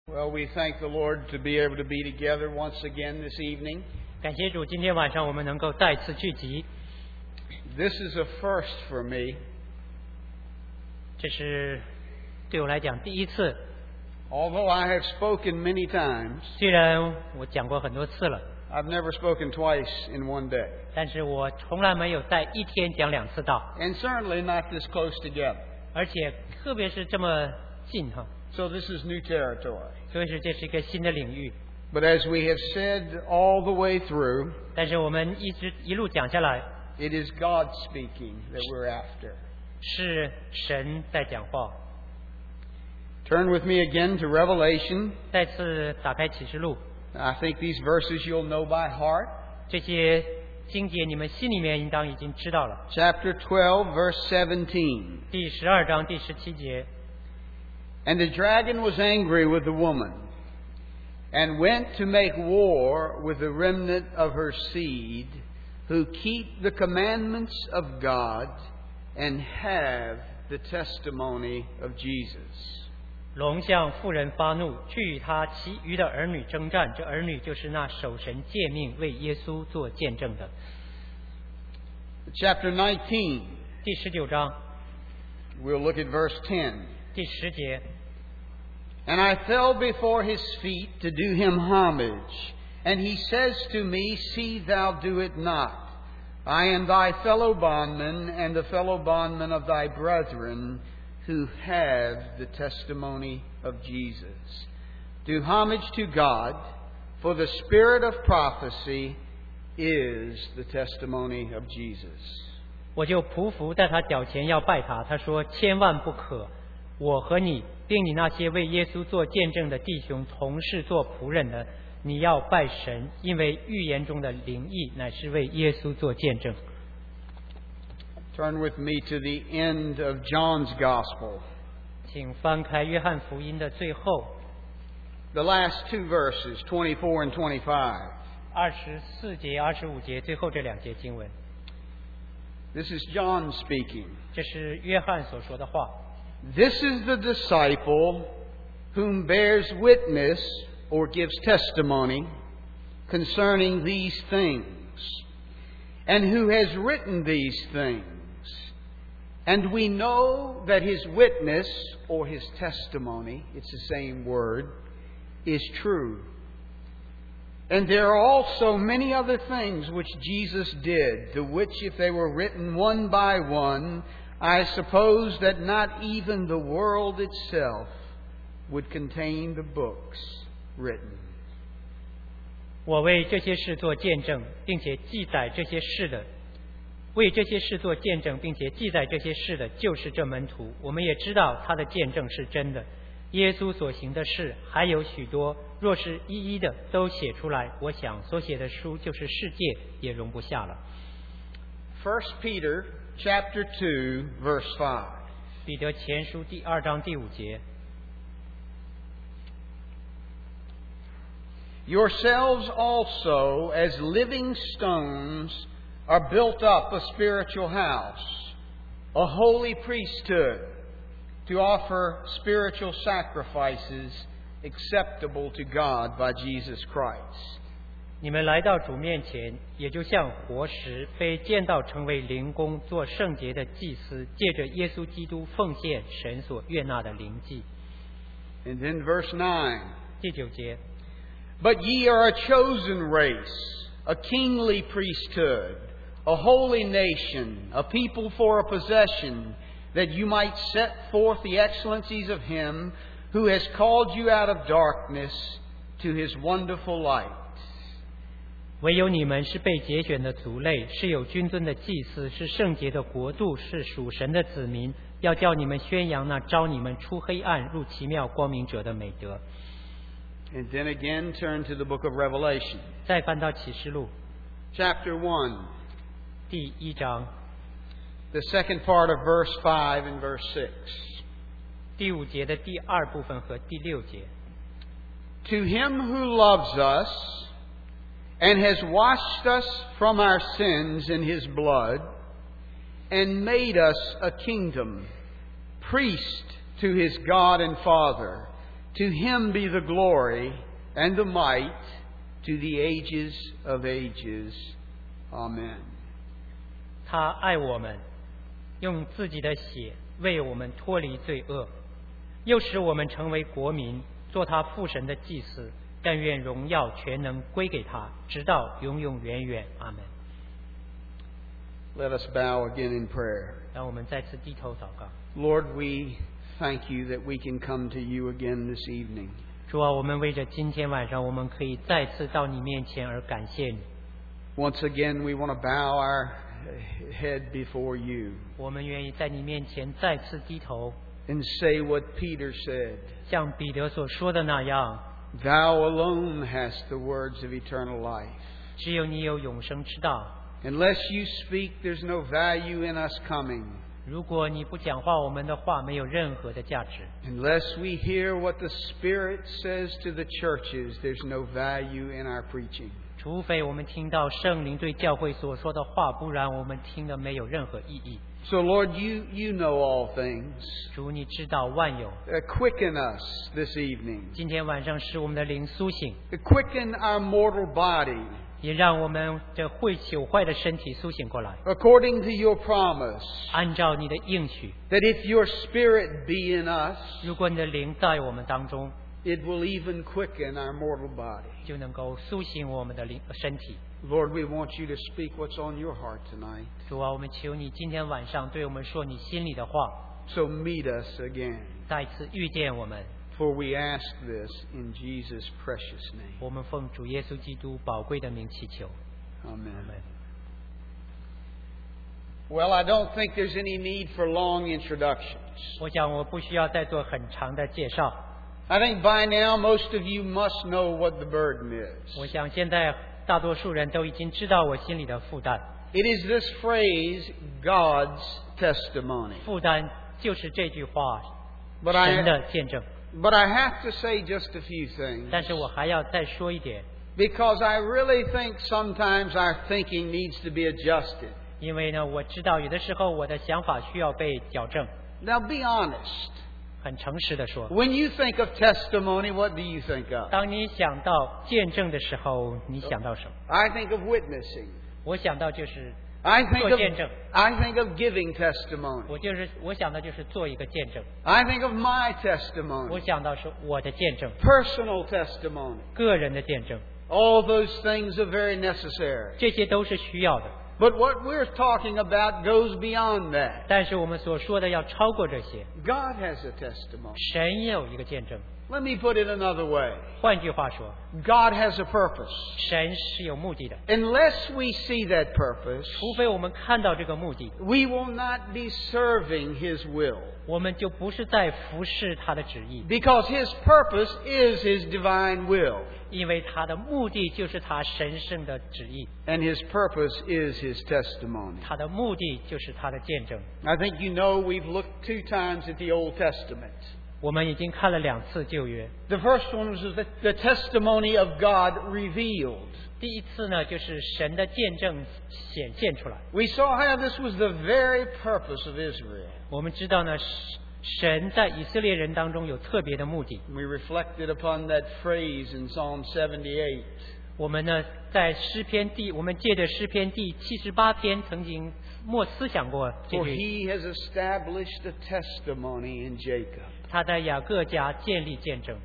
Well, we thank the Lord to be able to be together once again this evening. 感谢主，今天晚上我们能够再次聚集， This is a first for me. 这是对我来讲第一次。 Although I have spoken many times, 虽然我讲过很多次了， I've never spoken twice in one day. 但是我从来没有在一天讲2次道， And certainly not this close together. 而且特别是这么近哈， So this is new territory. 所以说这是一个新的领域。 But as we have said all the way through, 但是我们一路讲下来， it is God speaking that we're after. 是神在讲话。 Turn with me again to Revelation. 再次打开启示录， I think these verses you'll know by heart. 这些经节你们心里面应当已经知道了。 Chapter 12, verse 17. 第12章第17节。 And the dragon was angry with the woman, and went to make war with the remnant of her seed, who keep the commandments of God and have the testimony of Jesus. 龙向妇人发怒，去与他其余的儿女征战。这儿女就是那守神诫命、为耶稣做见证的。 Chapter 19, 第19章 we'll look at verse 10. 第10节。 And I fell before his feet to do him homage. And he says to me, See thou do it not. I am thy fellow bondman, and the fellow bondman of thy brethren, who have the testimony of Jesus. Do homage to God, for the spirit of prophecy is the testimony of Jesus. 我就匍匐在他脚前要拜他。他说：千万不可！我和你，并你那些为耶稣做见证的弟兄同是做仆人的，你要拜神，因为预言中的灵意乃是为耶稣做见证。 Turn with me to the end of John's Gospel. 请翻开约翰福音的最后 The last two verses, 24 and 25. 24节、25节，最后这2节经文。 This is John speaking. 这是约翰所说的话。 This is the disciple whom bears witness or gives testimony concerning these things, and who has written these things. And we know that his witness or his testimony, it's the same word, is true. And there are also many other things which Jesus did, to which if they were written one by one, I suppose that not even the world itself would contain the books written. 我为这些事做见证，并且记载这些事的，为这些事做见证，并且记载这些事的，就是这门徒。我们也知道他的见证是真的。耶稣所行的事还有许多，若是一一的都写出来，我想所写的书就是世界也容不下了。 1 Peter chapter 2, verse 5. 彼得前书第2章第5节。 Yourselves also, as living stones, are built up a spiritual house, a holy priesthood, to offer spiritual sacrifices acceptable to God by Jesus Christ. 你们来到主面前，也就像活石，被建造成为灵宫，做圣洁的祭司，借着耶稣基督奉献神所悦纳的灵祭。 And then verse 9. 第9节。 But ye are a chosen race, a kingly priesthood, a holy nation, a people for a possession, that you might set forth the excellencies of him who has called you out of darkness to his wonderful light. 唯有你们是被拣选的族类，是有君尊的祭司，是圣洁的国度，是属神的子民，要叫你们宣扬那召你们出黑暗入奇妙光明者的美德。 And then again turn to the book of Revelation. 再翻到启示录 Chapter 1, 第1章 the second part of verse 5 and verse 6. 第5节的第2部分和第6节。 To him who loves us and has washed us from our sins in his blood and made us a kingdom, priest to his God and Father. To him be the glory and the might to the ages of ages. Amen. 他爱我们，用自己的血为我们脱离罪恶，又使我们成为国民，做他父神的祭司。但愿荣耀全能归给他，直到永永远远。阿门。 Let us bow again in prayer. 让我们再次低头祷告。 Lord, we thank you that we can come to you again this evening. 主啊，我们为着今天晚上我们可以再次到你面前而感谢你。 Once again, we want to bow our head before you 我们愿意在你面前再次低头， and say what Peter said. 像彼得所说的那样， Thou alone hast the words of eternal life. 只有你有永生之道。 Unless you speak, there's no value in us coming. 如果你不讲话，我们的话没有任何的价值。 Unless we hear what the Spirit says to the churches, there's no value in our preaching. 除非我们听到圣灵对教会所说的话，不然我们听的没有任何意义。 So, Lord, you know all things. 主，你知道万有。 Quicken us this evening. 今天晚上使我们的灵苏醒， Quicken our mortal body 也让我们这会朽坏的身体苏醒过来， according to your promise 按照你的应许。 that if your Spirit be in us, 如果你的灵在我们当中， it will even quicken our mortal body. 就能够苏醒我们的身体。 Lord, we want you to speak what's on your heart tonight. 主啊，我们求你今天晚上对我们说你心里的话， So meet us again. 再次遇见我们。 For we ask this in Jesus' precious name. 我们奉主耶稣基督宝贵的名祈求。 Amen. Well, I don't think there's any need for long introductions. 我想我不需要再做很长的介绍。 I think by now most of you must know what the burden is. 我想现在大多数人都已经知道我心里的负担。 It is this phrase, God's testimony. 负担就是这句话， But 神 I, 的见证。 but I have to say just a few things. 但是我还要再说一点， Because I really think sometimes our thinking needs to be adjusted. 因为呢，我知道有的时候我的想法需要被矫正。 Now be honest. 很诚实的说， When you think of testimony, what do you think of? 当你想到见证的时候，你想到什么？ I think of witnessing. 我想到就是 I think 做 of, 见证。 I think of giving testimony. 我想到就是做一个见证。 I think of my 我 testimony. 想到是我的见证， Personal testimony. 个人的见证， All those things are very necessary. 这些都是需要的。 But what we're talking about goes beyond that. 但是我们所说的要超过这些。 God has a testimony. 神也有一个见证。 Let me put it another way. 换句话说， God has a purpose. 神是有目的的。 Unless we see that purpose, 除非我们看到这个目的， we will not be serving His will. 我们就不是在服侍他的旨意， Because His purpose is His divine will. 因为他的目的就是他神圣的旨意， And His purpose is His testimony. 他的目的就是他的见证。 I think you know we've looked 2 times at the Old Testament. 我们已经看了2次旧约， The first one was the testimony of God revealed. 第一次呢就是神的见证显现出来。 We saw how this was the very purpose of Israel. 我们知道呢，神在以色列人当中有特别的目的。 We reflected upon that phrase in Psalm 78. 我们呢在我们借着诗篇第78篇曾经思想过这 For 句， He has established a testimony in Jacob. 他在雅各家建立见证。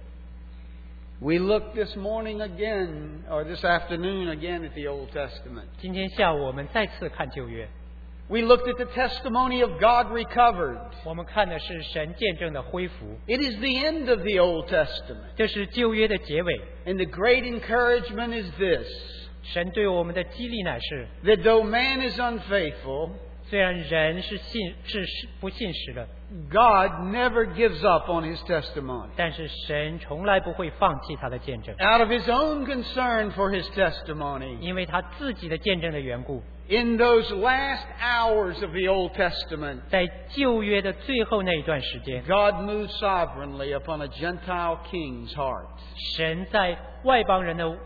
We looked this morning again, or this afternoon again, at the Old Testament. 今天下午我们再次看旧约， We looked at the testimony of God recovered. 我们看的是神见证的恢复， It is the end of the Old Testament. 这是旧约的结尾。 And the great encouragement is this, 神对我们的激励乃是， that though man is unfaithful, 虽然人是不信实的， God never gives up on His testimony. 但是神从来不会放弃他的见证， Out of His own concern for His testimony, 因为他自己的见证的缘故， in those last hours of the Old Testament, 在旧约的最后那一段时间， God moved sovereignly upon a Gentile king's heart. 神在外邦人的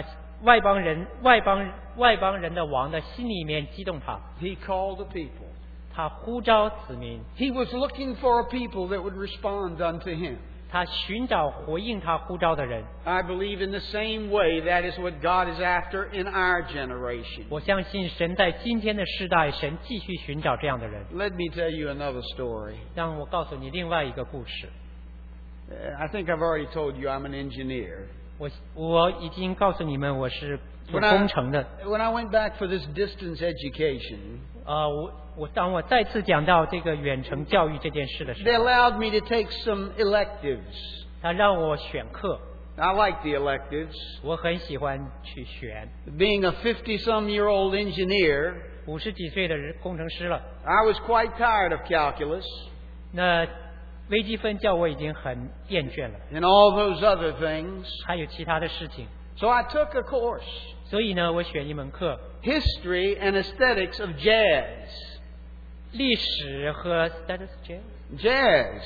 王的心里面激动他， He called a people. 他呼召子民， He was looking for a people that would respond unto Him. 他寻找回应他呼召的人。 I believe in the same way that is what God is after in our generation. 我相信神在今天的世代，神继续寻找这样的人。 Let me tell you another story. 让我告诉你另外一个故事。 I think I've already told you I'm an engineer. 我已经告诉你们，我是做 When 工程的。 I went back for this distance education, 当我再次讲到这个远程教育这件事的时 they 候， allowed me to take some electives. 他让我选课， I like the electives. 我很喜欢去选。 Being a 50-some-year-old engineer, 50几岁的工程师了， I was quite tired of calculus 那微积分叫我已经很厌倦了， and all those other things. 还有其他的事情， So I took a course, 所以呢，我选一门课， History and Aesthetics of Jazz. 历史和 statistics Jazz.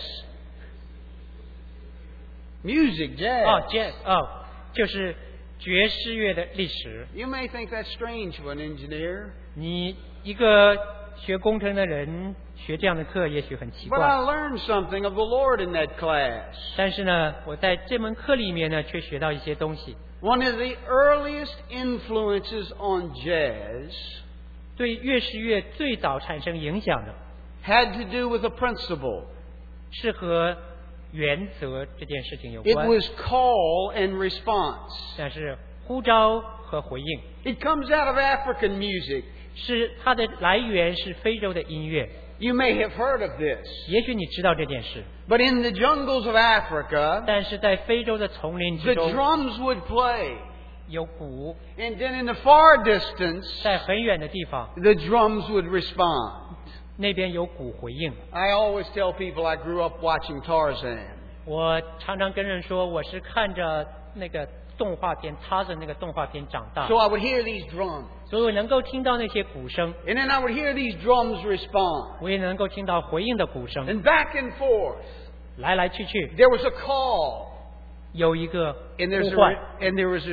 Music, jazz. jazz 就是爵士乐的历史。 You may think that's strange for an engineer, 你一个学工程的人学这样的课，也许很奇 but I 怪。 learned something of the Lord in that class. 但是呢，我在这门课里面呢，却学到一些东西。 One of the earliest influences on jazz 对爵士乐最早产生影响的， had to do with a principle. 是和原则这件事情有 It 关。 was call and response. 但是呼召和回应， It comes out of African music. 是它的来源是非洲的音乐。 You may have heard of this. 也许你知道这件事， But in the jungles of Africa, 但是在非洲的丛林 the 之中 drums would play. 有鼓， And then in the far distance, 在很远的地方 the drums would respond. 那边有鼓回应。 I always tell people I grew up watching Tarzan. 我常常跟人说，我是看着那个动画片Tarzan那个动画片长大， So I would hear these drums. 所以我能够听到那些鼓声， And then I would hear these drums respond. 我也能够听到回应的鼓声， And back and forth, 来来去去， there was a call. 有一个 And there was 呼唤， a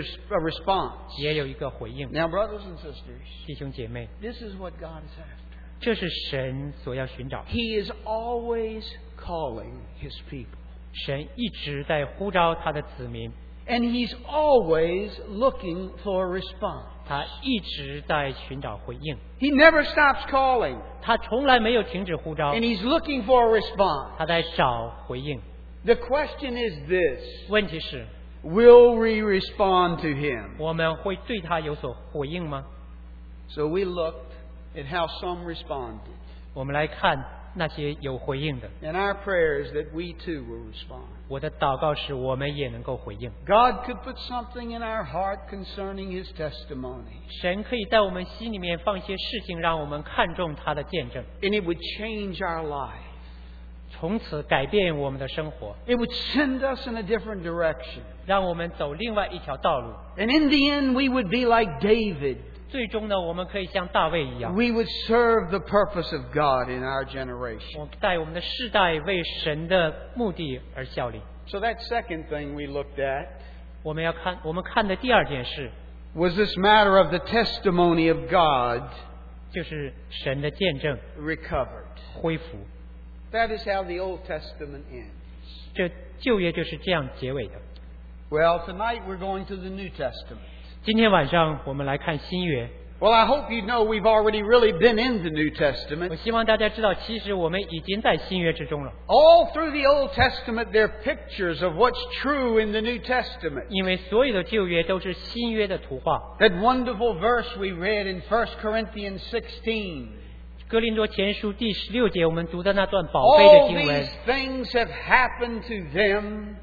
response. 也有一个回应。 Now, brothers and sisters, 弟兄姐妹， this is what God is after. 这是神所要寻找的。 He is always calling His people. 神一直在呼召他的子民， And He's always looking for a response. 他一直在寻找回应， He never stops calling. 他从来没有停止呼召 And，He's looking for a response. 他在找回应。 The question is this: 问题是， will we respond to Him? 我们会对他有所回应吗？ So we looked at how some responded. 我们来看那些有回应的。 And our prayer is that we too will respond. 我的祷告是我们也能够回应。 God could put something in our heart concerning His testimony, 神可以在我们心里面放一些事情，让我们看重他的见证， and it would change our life. 从此改变我们的生活， It would send us in a different direction. 让我们走另外一条道路。 And in the end, we would be like David. 最终呢，我们可以像大卫一样， We would serve the purpose of God in our generation. 我在我们的世代为神的目的而效力。 So that second thing we looked at 我们看的第二件事， was this matter of the testimony of God 就是神的见证 recovered. 恢复。 That is how the Old Testament ends. 这旧约就是这样结尾的。 Well, tonight we're going to the New Testament. 今天晚上我们来看新约。 Well, I hope you know we've already really been in the New 我 Testament. 希望大家知道，其实我们已经在新约之中了。 All through the Old Testament, there are pictures of what's true in the New Testament. 因为所有的旧约都是新约的图画。 That wonderful verse we read in 1 Corinthians 16. 哥林多前书第16节，我们读的那段宝贝的 All 经文 these，things have happened to them.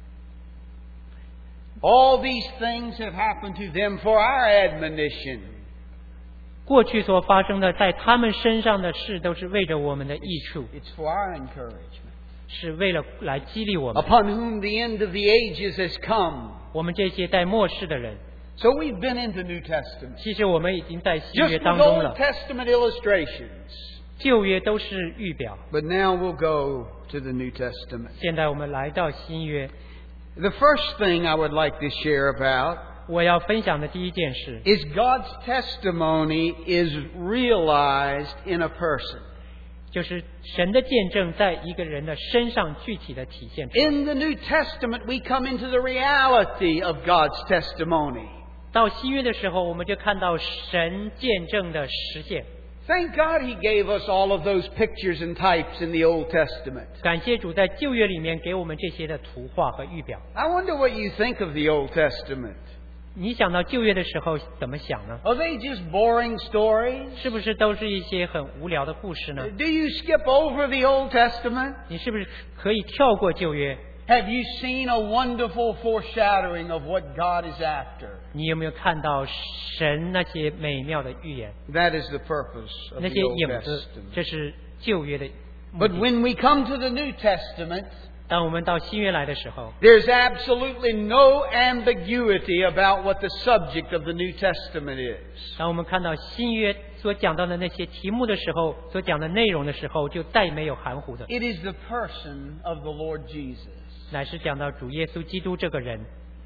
All these things have happened to them for our admonition. 过去所发生的在他们身上的事，都是为着我们的益处， It's for our encouragement. 是为了来激励我们。 Upon whom the end of the ages has come. 我们这些在末世的人， So we've been in the New Testament. 其实我们已经在新 Just 约 with 当中 Old 了。 Testament illustrations. 旧约都是预表， But now we'll go to the New Testament. 现在我们来到新约。 The first thing I would like to share about 我要分享的第一件事， is God's testimony is realized in a person. 就是神的见证在一个人的身上具体的体现出来。 In the New Testament, we come into the reality of God's testimony. 到新约的时候，我们就看到神见证的实现。 Thank God He gave us all of those pictures and types in the Old Testament. 感谢主在旧约里面给我们这些的图画和预表。 I wonder what you think of the Old Testament. 你想到旧约的时候怎么想呢？ Are they just boring stories? 是不是都是一些很无聊的故事呢？ Do you skip over the Old Testament? 你是不是可以跳过旧约？ Have you seen a wonderful foreshadowing of what God is after? 你有没有看到神那些美妙的预言？ That is the purpose of 那 the 些 Old 影子， Testament. 这是旧约的目 But 的。 when we come to the New Testament, 当我们到新约来的时候， there's absolutely no ambiguity about what the subject of the New Testament is. 当我们看到新约所讲到的那些题目的时候，所讲的内容的时候，就再没有含糊的， It is the person of the Lord Jesus. 乃是讲到主耶稣基督这个人。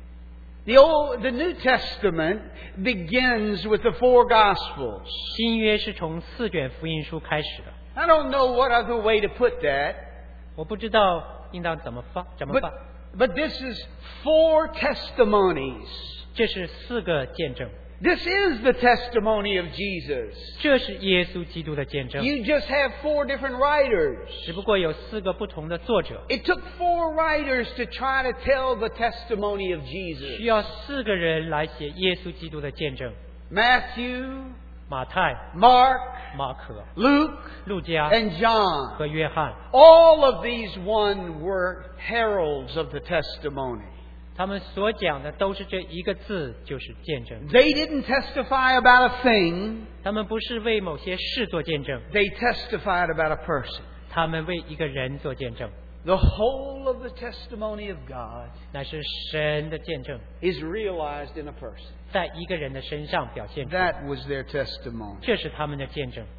The New Testament begins with the four Gospels. 新约是从4卷福音书开始的， I don't know what other way to put that, 我不知道应当怎么发。 but this is four testimonies. 这是4个见证， This is the testimony of Jesus. 这是耶稣基督的见证。 You just have four different writers. 只不过有4个不同的作者， It took four writers to try to tell the testimony of 需 Jesus. 要4个人来写耶稣基督的见证。 Matthew, 马太、 Mark, 马可、 Luke, 路加 and John. 和约翰， All of these one were heralds of the testimony. 他们所讲的都是这一个字，就是见证。 They didn't testify about a thing. 他们不是为某些事做见证， They testified about a person. 他们为一个人做见证， The whole of the testimony of God 乃是神的见证， is realized in a person. 在一个人的身上表现出， That was their testimony. 这是他们的见证。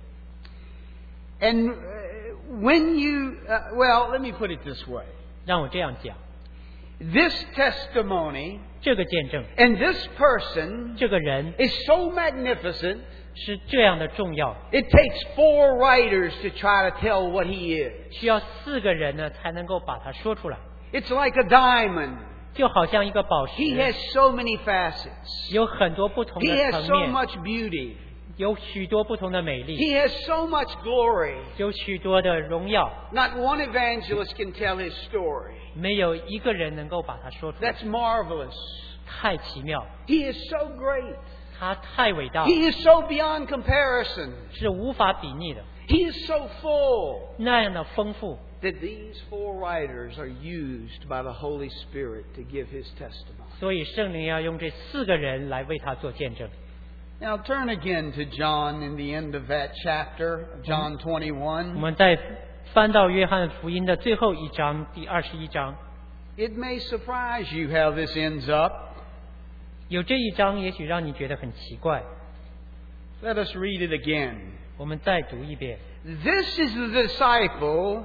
And when you, well, let me put it this way. 让我这样讲， This testimony 这个见证， and this person 这个人 is so magnificent, 是这样的重要， it takes four writers to try to tell what he is. 需要4个人呢才能够把它说出来， It's like a diamond. 就好像一个宝石， He has so many facets. 有很多不同 He 的 has 层 so 面， much beauty. 有许多不同的美丽， He has so much glory. 有许多的荣耀， Not one evangelist can tell his story. 没有一个人能够把它说出来， That's marvelous. 太奇妙， He is so great. 它太伟大， He is so beyond comparison. 是无法比拟的， He is so full. 那样的丰富， That these four writers are used by the Holy Spirit to give his testimony. 所以圣灵要用这4个人来为他做见证。 Now turn again to John in the end of that chapter, John 我 21. 们再翻到约翰福音的最后一章，第21章， It may surprise you how this ends up. 有这一章也许让你觉得很奇怪， Let us read it again. 我们再读一遍。 This is the disciple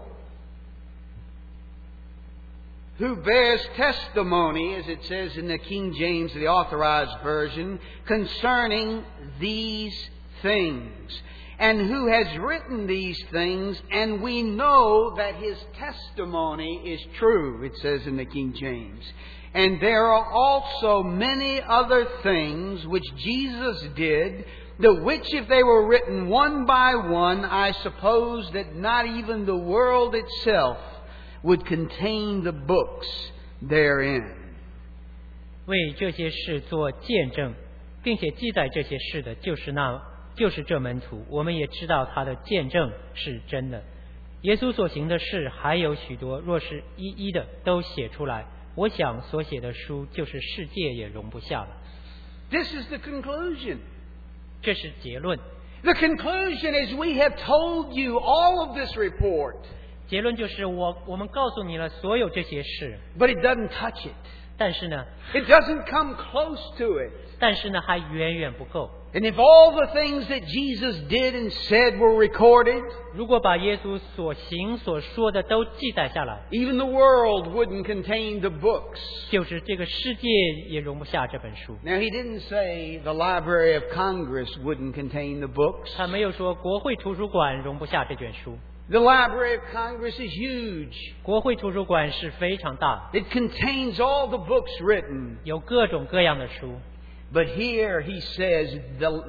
who bears testimony, as it says in the King James, the Authorized Version, concerning these things, and who has written these things, and we know that his testimony is true, it says in the King James. And there are also many other things which Jesus did, the which if they were written one by one, I suppose that not even the world itself would contain the books therein. 为这些事做见证，并且记载这些事的，就是这门徒。我们也知道他的见证是真的。耶稣所行的事还有许多，若是一一的都写出来，我想所写的书就是世界也容不下了。 This is the conclusion. 这是结论。 The conclusion is we have told you all of this report, 结论就是我们告诉你了所有这些事， but it doesn't touch it. 但是呢 It doesn't come close to it. 还远远不够。 And if all the things that Jesus did and said were recorded, 如果把耶稣所行所说的都记载下来， even the world wouldn't contain the books. 就是这个世界也容不下这本书。 Now, he didn't say the Library of Congress wouldn't contain the books. 他没有说国会图书馆容不下这卷书， The Library of Congress is huge. 国会图书馆是非常大， It contains all the books written. 有各种各样的书。 But here he says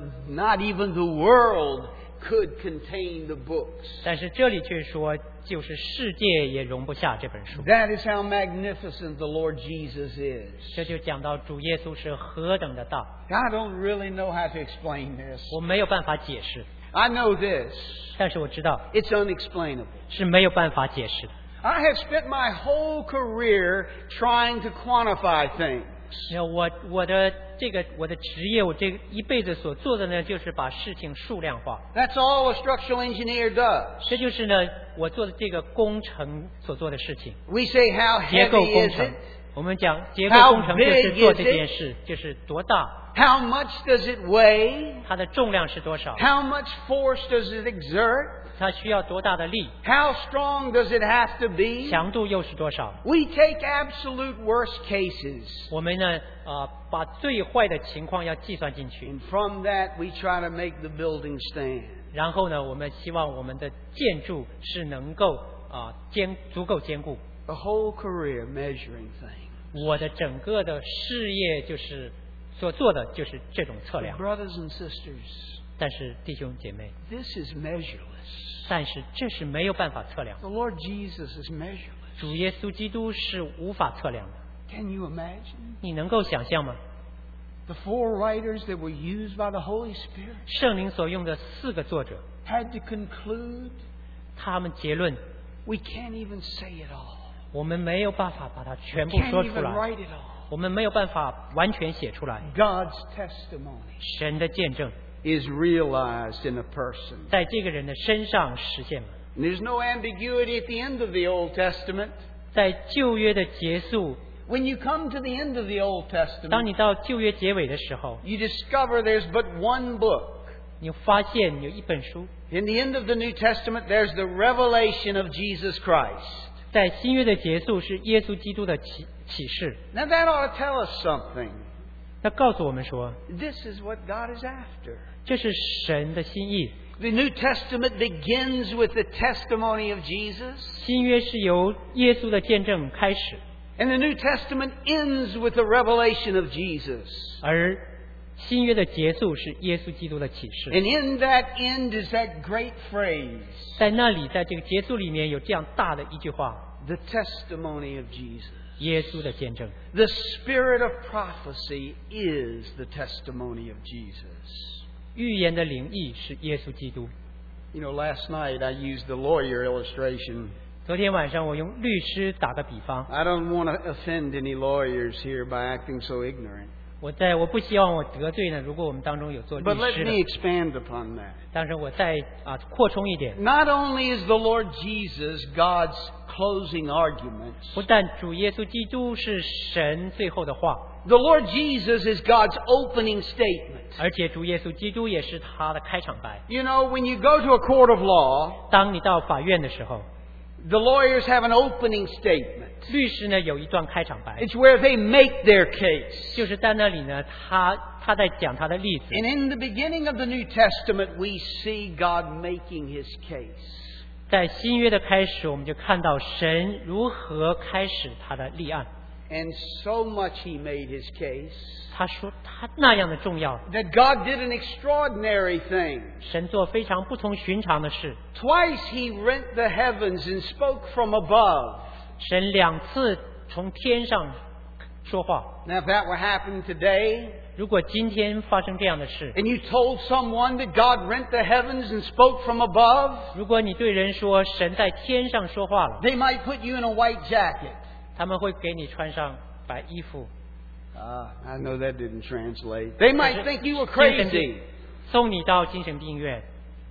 not even the world could contain the books. 但是这里却说，就是世界也容不下这本书。 That is how magnificent the Lord Jesus is. 这就讲到主耶稣是何等的大， I don't really know how to explain this. 我没有办法解释， I know this. 但是我知道 It's unexplainable. 是没有办法解释的。 I have spent my whole career trying to quantify things. 我的职业，我这一辈子所做的呢，就是把事情数量化。 That's all a structural engineer does. 这就是呢，我做的这个工程所做的事情。 We say how 结构 heavy 工 is 程 it? 我们讲结构工程就是做这件事，就是多大， How much does it weigh? 它的重量是多少， How much force does it exert? 它需要多大的力， How strong does it have to be? 强度又是多少。 We take absolute worst cases. 我们呢，把最坏的情况要计算进去， And from that, we try to make the building stand. 然后呢，我们希望我们的建筑是能够足够坚固。 The whole career measuring things. 我的整个的事业就是所做的就是这种测量。 Brothers and sisters, 但是弟兄姐妹， this is measureless. 但是这是没有办法测量。 The Lord Jesus is measureless. 主耶稣基督是无法测量的， Can you imagine? 你能够想象吗？ The four writers that were used by the Holy Spirit 圣灵所用的4个作者， had to conclude, 他们结论， we can't even say it all. 我们没有办法把它全部 Can't 说出 even 来， write it all. 我们没有办法完全写出来。 God's testimony 神的见证 is realized in a person. 在这个人的身上实现了。 And there's no ambiguity at the end of the Old Testament. 在旧约的结束， When you come to the end of the Old 当 Testament, 你到旧约结尾的时候， you discover there's but one book. 你发现有一本书。 In the end of the New Testament, there's the revelation of Jesus Christ. 在新约的结束是耶稣基督的启示， Now that ought to tell us something. 他告诉我们说， This is what God is after. 这是神的心意。 The New Testament begins with the testimony of Jesus, 新约是由耶稣的见证开始， and the New Testament ends with the revelation of Jesus. 而新约的结束是耶稣基督的启示。 And in that end is that great phrase, 在那里，在这个结束里面有这样大的一句话： the testimony of Jesus. 耶稣的见证。 The spirit of prophecy is the testimony of Jesus. 预言的灵意是耶稣基督。 You know, last night I used the lawyer illustration. 昨天晚上我用律师打个比方， I don't want to offend any lawyers here by acting so ignorant. 我不希望我得罪呢，如果我们当中有做律 But let 师 me 的， expand upon that. 但是我再扩充一点， Not only is the Lord Jesus God's closing argument, 不但主耶稣基督是神最后的话， the Lord Jesus is God's opening statement. 而且主耶稣基督也是他的开场白。 You know, when you go to a court of law, 当你到法院的时候， the lawyers have an opening statement. 律师呢有一段开场白， It's where they make their case. 就是在那里呢，他在讲他的例子。 And in the beginning of the New Testament, we see God making his case. 在新约的开始，我们就看到神如何开始他的立案。 And so much he made his case 他说他那样的重要， that God did an extraordinary thing. 神做非常不同寻常的事。 Twice he rent the heavens and spoke from above. 神2次从天上说话。 Now, if that were happening today, 如果今天发生这样的事， and you told someone that God rent the heavens and spoke from above, 如果你对人说神在天上说话了， they might put you in a white jacket. 他们会给你穿上白衣服， I know that didn't translate. They might think you were crazy. 送你到精神病院。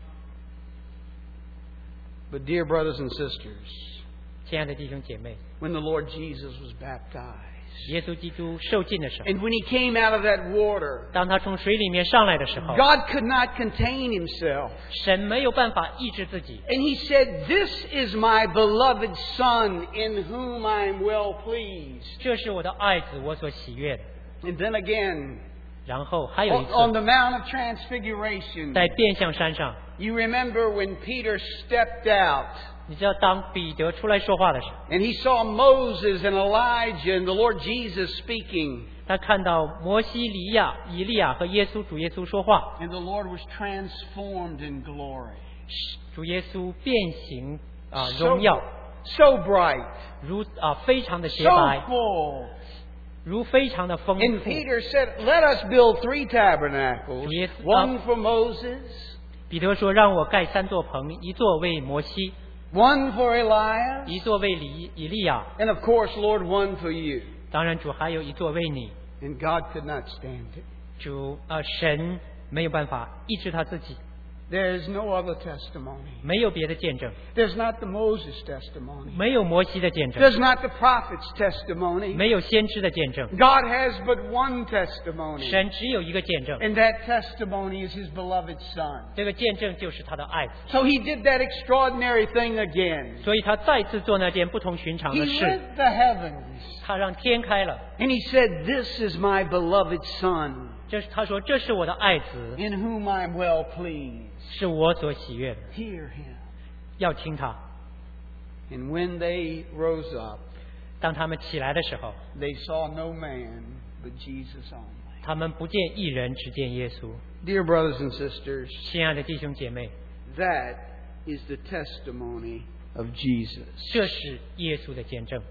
But dear brothers and sisters, 亲爱的弟兄姐妹， when the Lord Jesus was baptized, 耶稣基督受浸的时候， and when he came out of that water, 当他从水里面上来的时候， God could not contain himself. 神没有办法抑制自己。 And he said, "This is my beloved Son in whom I am well pleased." 这是我的爱子，我所喜悦的。 And then again, 然后还有一 On 次 the Mount of Transfiguration, 在变相山上， you remember when Peter stepped out 你知道当彼得出来说话的时候， and he saw Moses and Elijah and the Lord Jesus speaking, 他看到摩西、以利亚和耶稣主耶稣说话， and the Lord was transformed in glory. 主耶稣变形 So, 荣耀， so bright, 如非常的洁 so 白， full. 如非常的丰 And 富。 Peter said, let us build 3 tabernacles, Yes. one for Moses, 彼得说：“让我盖3座棚，一座为摩西， one for Elias, 一座为以利亚， and of course, Lord, one for you. 当然主还有一座为你。 And God could not stand it. 主神没有办法抑制他自己， There is no other testimony. 没有别的见证， There's not the Moses testimony. 没有摩西的见证， There's not the prophet's testimony. 没有先知的见证， God has but one testimony. 神只有一个见证， And that testimony is His beloved Son. 这个见证就是他的爱子。 So He did that extraordinary thing again. 所以他再次做那件不同寻常 He 的事， rent the heavens. 他让天开了。 And He said, This is my beloved Son, 他说这是我的爱子， in whom I'm well pleased. 是我所喜悦的， Hear Him. 要听他。 And when they rose up, 当他们起来的时候， they saw no man but Jesus only. 他们不见一人，只见耶稣。 Dear brothers and sisters, 亲爱的弟兄姐妹， that is the testimony of Jesus. 这是耶稣的见证。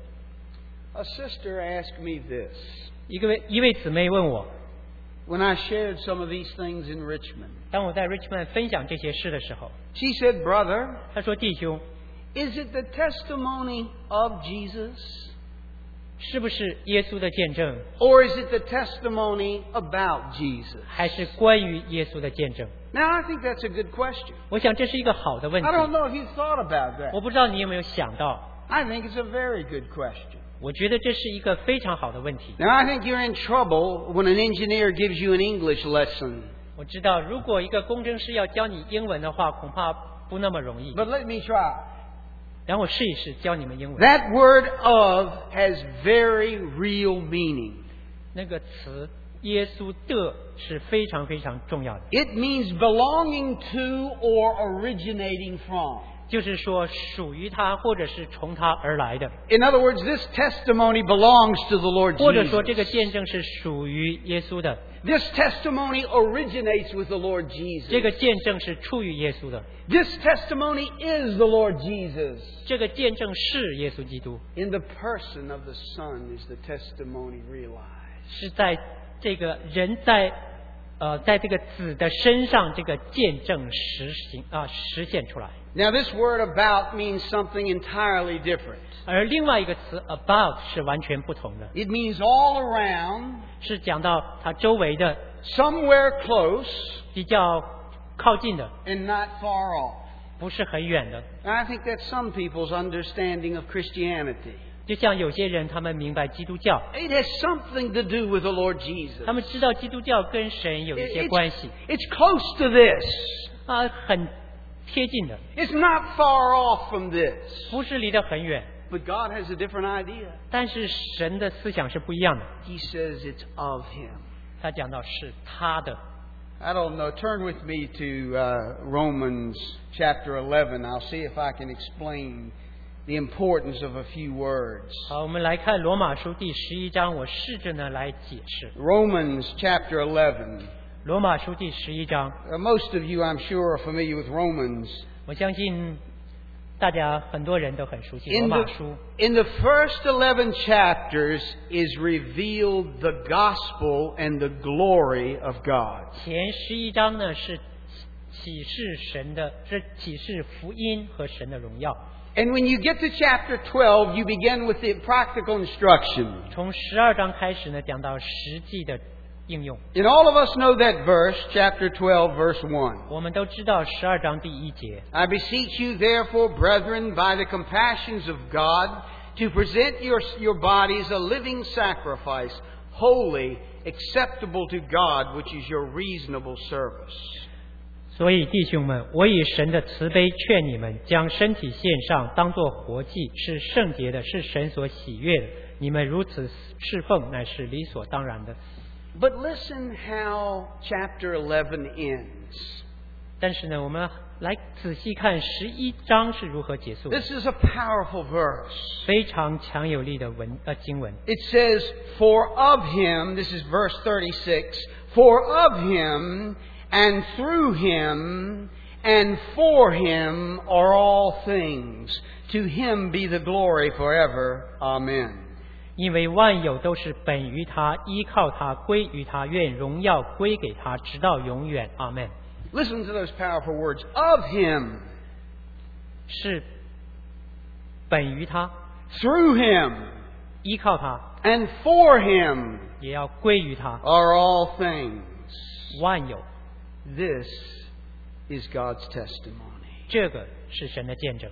A sister asked me this 一位姊妹问我， when I shared some of these things in Richmond. 当我在 Richmond 分享这些事的时候， She said, Brother, 她说：“弟兄， is it the testimony of Jesus? 是不是耶稣的见证， Or is it the testimony about Jesus? 还是关于耶稣的见证？” Now, I think that's a good question. 我想这是一个好的问 I 题。 don't know if you thought about that. 我不知道你有没有想到， I think it's a very good question. 我觉得这是一个非常好的问题。 Now, I think you're in trouble when an engineer gives you an English lesson. 我知道，如果一个工程师要教你英文的话，恐怕不那么容易。 But let me try. 让我试一试教你们英文。 That word of has very real meaning. 那个词“耶稣的”是非常非常重要的， It means belonging to or originating from. 就是说属于他或者是从他而来的， In other words, this testimony belongs to the Lord 或者说这个 Jesus. 见证是属于耶稣的， This testimony originates with the Lord Jesus. 这个见证是出于耶稣的， This testimony is the Lord Jesus. 这个见证是耶稣基督， In the person of the Son is the testimony realized. 是在这个人在这个子的身上，这个见证实现出来。 Now, this word about means something entirely different. 而另外一个词 about 是完全不同的， It means all around, 是讲到他周围的 somewhere close, 比较靠近的， and not far off. 不是很远的。 And I think that's some people's understanding of Christianity. 就像有些人他们明白基督教， It has something to do with the Lord Jesus. 他们知道基督教跟神有一些关系 It's close to this. 很贴近的， It's not far off from this. 不是离得很远。 But God has a different idea. 但是神的思想是不一样的， He says it's of Him. 他讲到是他的。 I don't know. Turn with me to Romans chapter 11. I'll see if I can explain the importance of a few words. 好，我们来看罗马书第11章，我试着呢来解释。 Romans chapter 11. 罗马书第11章， Most of you, I'm sure, are familiar with Romans. 我相信大家很多人都很熟悉罗 In 马 the, 书。 in the first 11 chapters is revealed the gospel and the glory of God. 前11章呢是启示神的，是启示福音和神的荣耀。 And when you get to chapter 12, you begin with the practical instruction. 从12章开始呢，讲到实际的应用。 And all of us know that verse, chapter 12, verse 1. 我们都知道12章第1节。 I beseech you, therefore, brethren, by the compassions of God, to present your bodies a living sacrifice, holy, acceptable to God, which is your reasonable service. 所以弟兄们，我以神的慈悲劝你们，将身体献上，当作活祭，是圣洁的，是神所喜悦的。你们如此侍奉，乃是理所当然的。 But listen how chapter 11 ends. 但是呢，我们来仔细看11章是如何结束的。 This is a powerful verse. 非常强有力的经文。 It says, "For of him," this is verse 36, "For of him and through him and for him are all things. To him be the glory forever. Amen." 因为万有都是本于他，依靠他，归于他，愿荣耀归给他，直到永远。阿们。 Listen to those powerful words. Of him, 是本于他， through him, 依靠他， and for him 也要归于他。 are all things. 万有， This is God's testimony. 这个是神的见证。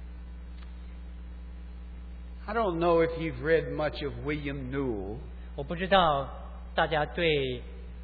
I don't know if you've read much of William Newell. 我不知道大家对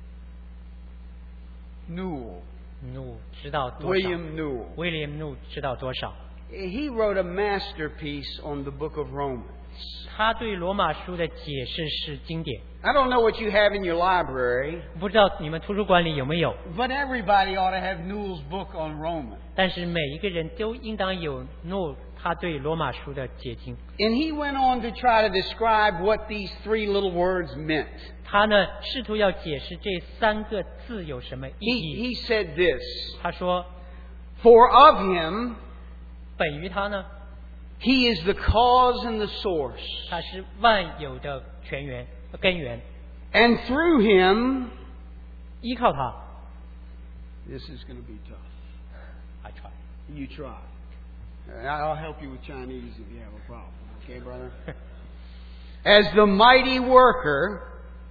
Newell. 怒知道多少 William Newell. 威廉怒知道多少？ He wrote a masterpiece on the book of Romans. 他对罗马书的解释是经典。 I don't know what you have in your library, 不知道你们图书馆里有没有？ but everybody ought to have Newell's book on Romans. 但是每一个人都应当有怒他对罗马书的解经。 And he went on to try to describe what these three little words meant. 他呢试图要解释这3个字有什么意义。 He said this, 他说 "For of him, 本于他呢， he is the cause and the source. 他是万有的泉源根源， And through him," 依靠他。 this is going to be tough. I try. You try. I'll help you with Chinese if you have a problem. Okay, brother? As the mighty worker,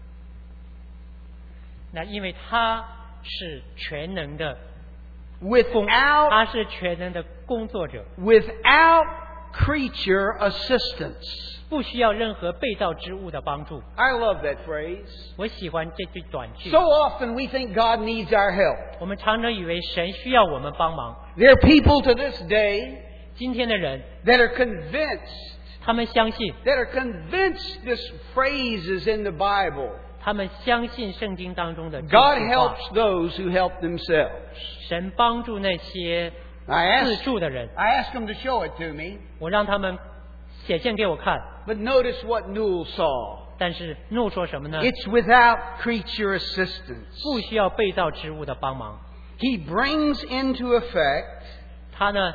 那因为他是全能的他 without 是全能的工作者， creature assistance. 不需要任何被造之物的帮助。 I love that phrase. 我喜欢这句短句。 So often we think God needs our help. 我们常常以为神需要我们帮忙。 There are people to this day 今天的人， that are convinced 他们相信， this phrase is in the Bible. 他们相信圣经当中的这句 God 话 helps those who help themselves. 神帮助那些 I 自 asked 助的人。 them to show it to me, 我让他们显现给我看， but notice what Newell saw. 但是怒说什么呢？ It's without creature assistance. 不需要被造之物的帮忙。 He brings into effect 他呢，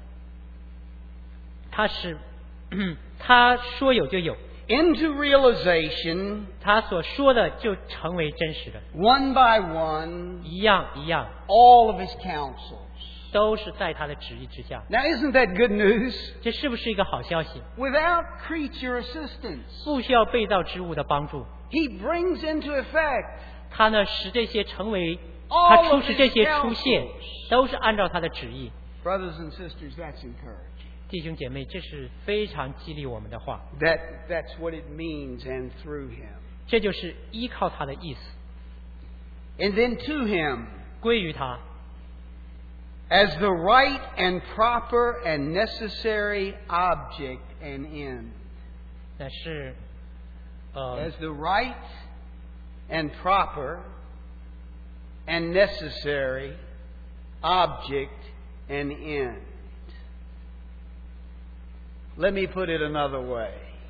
他是他说有就有， into realization, 他所说的就成为真实的， one by one, 一样一样， all of his counsels. 都是在他的旨意之下。 Now, isn't that good news? 这是不是一个好消息？ Without creature assistance, 不需要被造之物的帮助， he brings into effect 他呢使这些成为， all 他 of 使这 his 些出现， counsels. 都是按照他的旨意。 Brothers and sisters, that's encouraging. 弟兄姐妹，这是非常激励我们的话， That's what it means, and through him. 这就是依靠他的意思， And then to him, 归于他， as the right and proper and necessary object and end. 那是 As the right and proper and necessary object and end. Let me put it another way.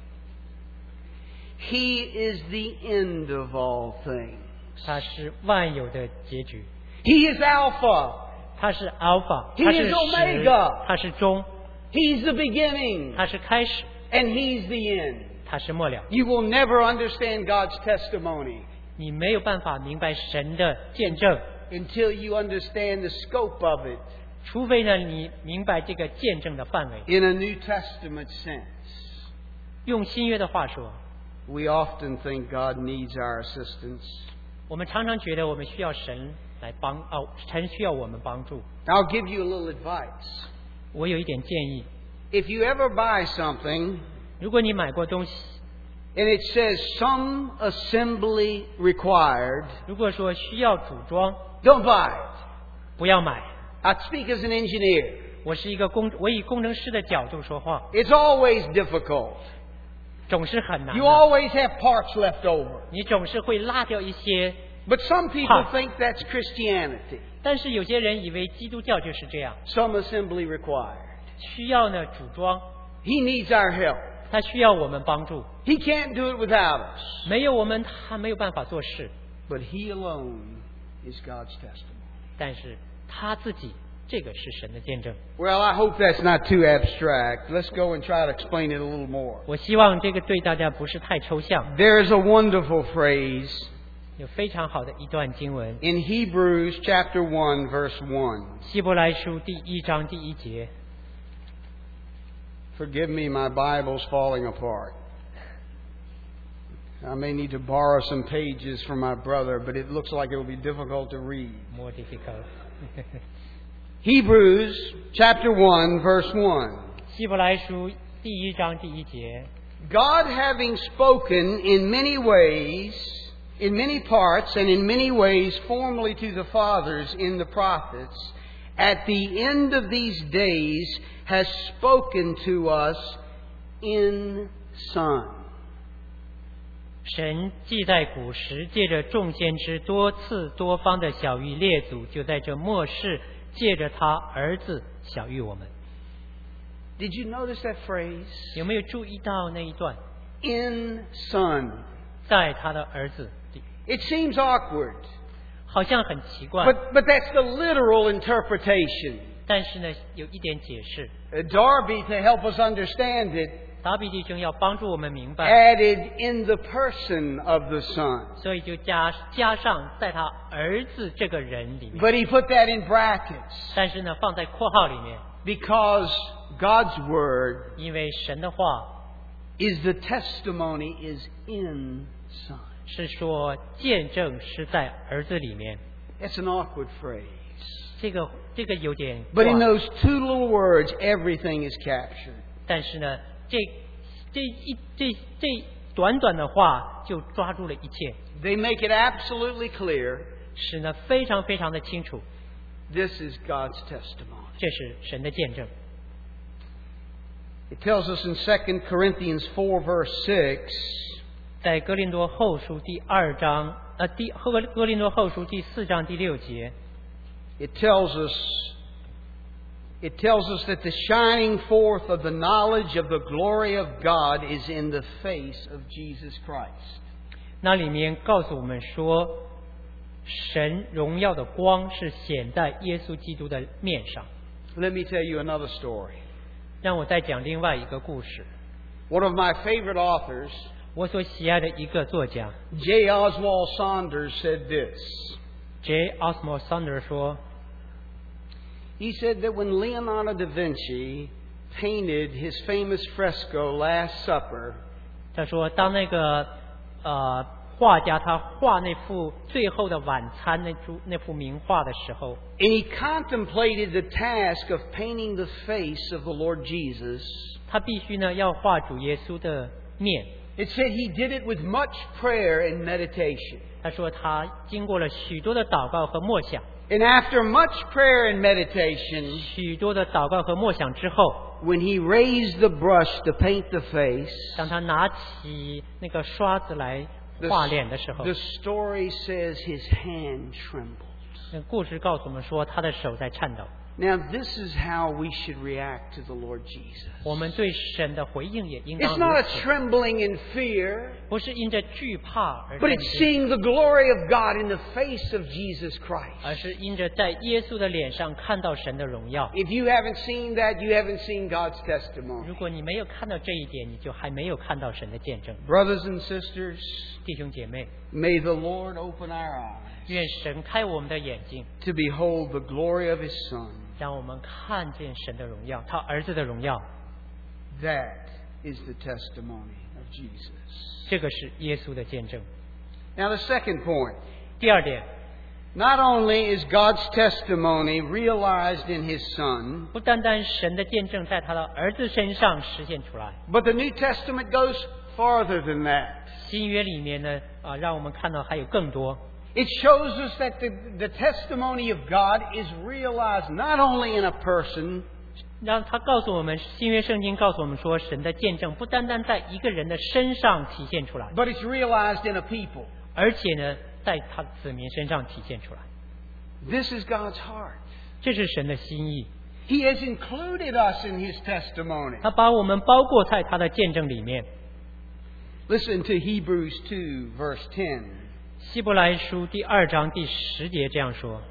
He is the end of all things. 他是万有的结局， He is Alpha. 他是 alpha， He 他是 is 始 Omega， 他是终， He's the beginning. 他是开始， And He's the end. 他是末了。 You will never understand God's testimony 你没有办法明白神的见证， until you understand the scope of it 除非呢你明白这个见证的范围。 in a New Testament sense. 用新约的话说， We often think God needs our assistance. 我们常常觉得我们需要神来神需要我们帮助。 I'll give you a little advice. 我有一点建议， If you ever buy something 如果你买过东西， and it says some assembly required, 如果说需要组装， don't buy it. 不要买。 I speak as an engineer. 我是一个我以工程师的角度说话， It's always difficult. 总是很难 You 的， always have parts left over. 你总是会落掉一些。 But some people think that's Christianity. 但是有些人以为基督教就是这样， Some assembly required. 需要呢组装， He needs our help. 他需要我们帮助， He can't do it without us. 没有我们他没有办法做事。 But He alone is God's testimony. 但是他自己，这个是神的见证。 Well, I hope that's not too abstract. Let's go and try to explain it a little more. 我希望这个对大家不是太抽象。 There's a wonderful phrase 有非常好的一段经文， in Hebrews chapter 1, verse 1. 希伯来书第1章第1节。 Forgive me, my Bible's falling apart. I may need to borrow some pages from my brother, but it looks like it will be difficult to read. More difficult 。 Hebrews chapter 1, verse 1. 希伯来书第1章第1节。 God having spoken in many ways, in many parts, and in many ways formerly to the fathers in the prophets, at the end of these days has spoken to us in Son. 神既在古时借着众先知多次多方的晓谕列祖，就在这末世借着他儿子晓谕我们。 Did you notice that phrase? 有没有注意到那一段？ In Son. 在他的儿子里， It seems awkward, 好像很奇怪， but that's the literal interpretation. 但是呢，有一点解释。 Darby, to help us understand it, 达比弟兄要帮助我们明白， added in the person of the Son. 所以就加上在他儿子这个人里面， But he put that in brackets 但是呢放在括号里面， because God's Word 因为神的话 is the testimony is in Son. 是说见证是在儿子里面， That's an awkward phrase. 这个有点怪 But in those two little words, everything is captured. 但是呢，这短短的话就抓住了一切， They make it absolutely clear 使呢非常非常的清楚， this is God's testimony. 这是神的见证。 It tells us in 2 Corinthians 4, verse 6, 在哥林多后书第2章，哥林多后书第4章第6节， it tells us that the shining forth of the knowledge of the glory of God is in the face of Jesus Christ. 那里面告诉我们说，神荣耀的光是显在耶稣基督的面上。 Let me tell you another story. 让我再讲另外一个故事。 One of my favorite authors, 我所喜爱的一个作家 J. Oswald Sanders, said this. J. Oswald Sanders 说， He said that when Leonardo da Vinci painted his famous fresco Last Supper, 他说当那个画家他画那幅最后的晚餐那幅名画的时候， and he contemplated the task of painting the face of the Lord Jesus, 他必须呢要画主耶稣的面。 it said he did it with much prayer and meditation. 他说他经过了许多的祷告和默想， And after much prayer and meditation, 许多的祷告和默想之后， when he raised the brush to paint the face, 当他拿起那个刷子来画脸的时候， the story says his hand trembled. 那故事告诉我们说他的手在颤抖。 Now, this is how we should react to the Lord Jesus. 我们对神的回应也应当 It's 如 not a 此， trembling in fear, 不是因着惧怕而 but 震 it's 惊， seeing the glory of God in the face of Jesus Christ. 而是因着在耶稣的脸上看到神的荣耀。 If you haven't seen that, you haven't seen God's testimony. 如果你没有看到这一点，你就还没有看到神的见证。 Brothers and sisters, 弟兄姐妹， may the Lord open our eyes 愿神开我们的眼睛， to behold the glory of His Son. 让我们看见神的荣耀，他儿子的荣耀。 That is the testimony of Jesus. 这个是耶稣的见证。 Now, the second point. 第二点， Not only is God's testimony realized in His Son, 不单单神的见证在他的儿子身上实现出来， but the New Testament goes farther than that. 新约里面呢，让我们看到还有更多。 It shows us that the testimony of God is realized not only in a person, 让他告诉我们，新约圣经告诉我们说，神的见证不单单在一个人的身上体现出来， but it's realized in a people. 而且呢，在他的子民身上体现出来。 This is God's heart. 这是神的心意， He has included us in His testimony. 他把我们包括在他的见证里面。 Listen to Hebrews 2, verse 10. 希伯来书第2章第10节这样说。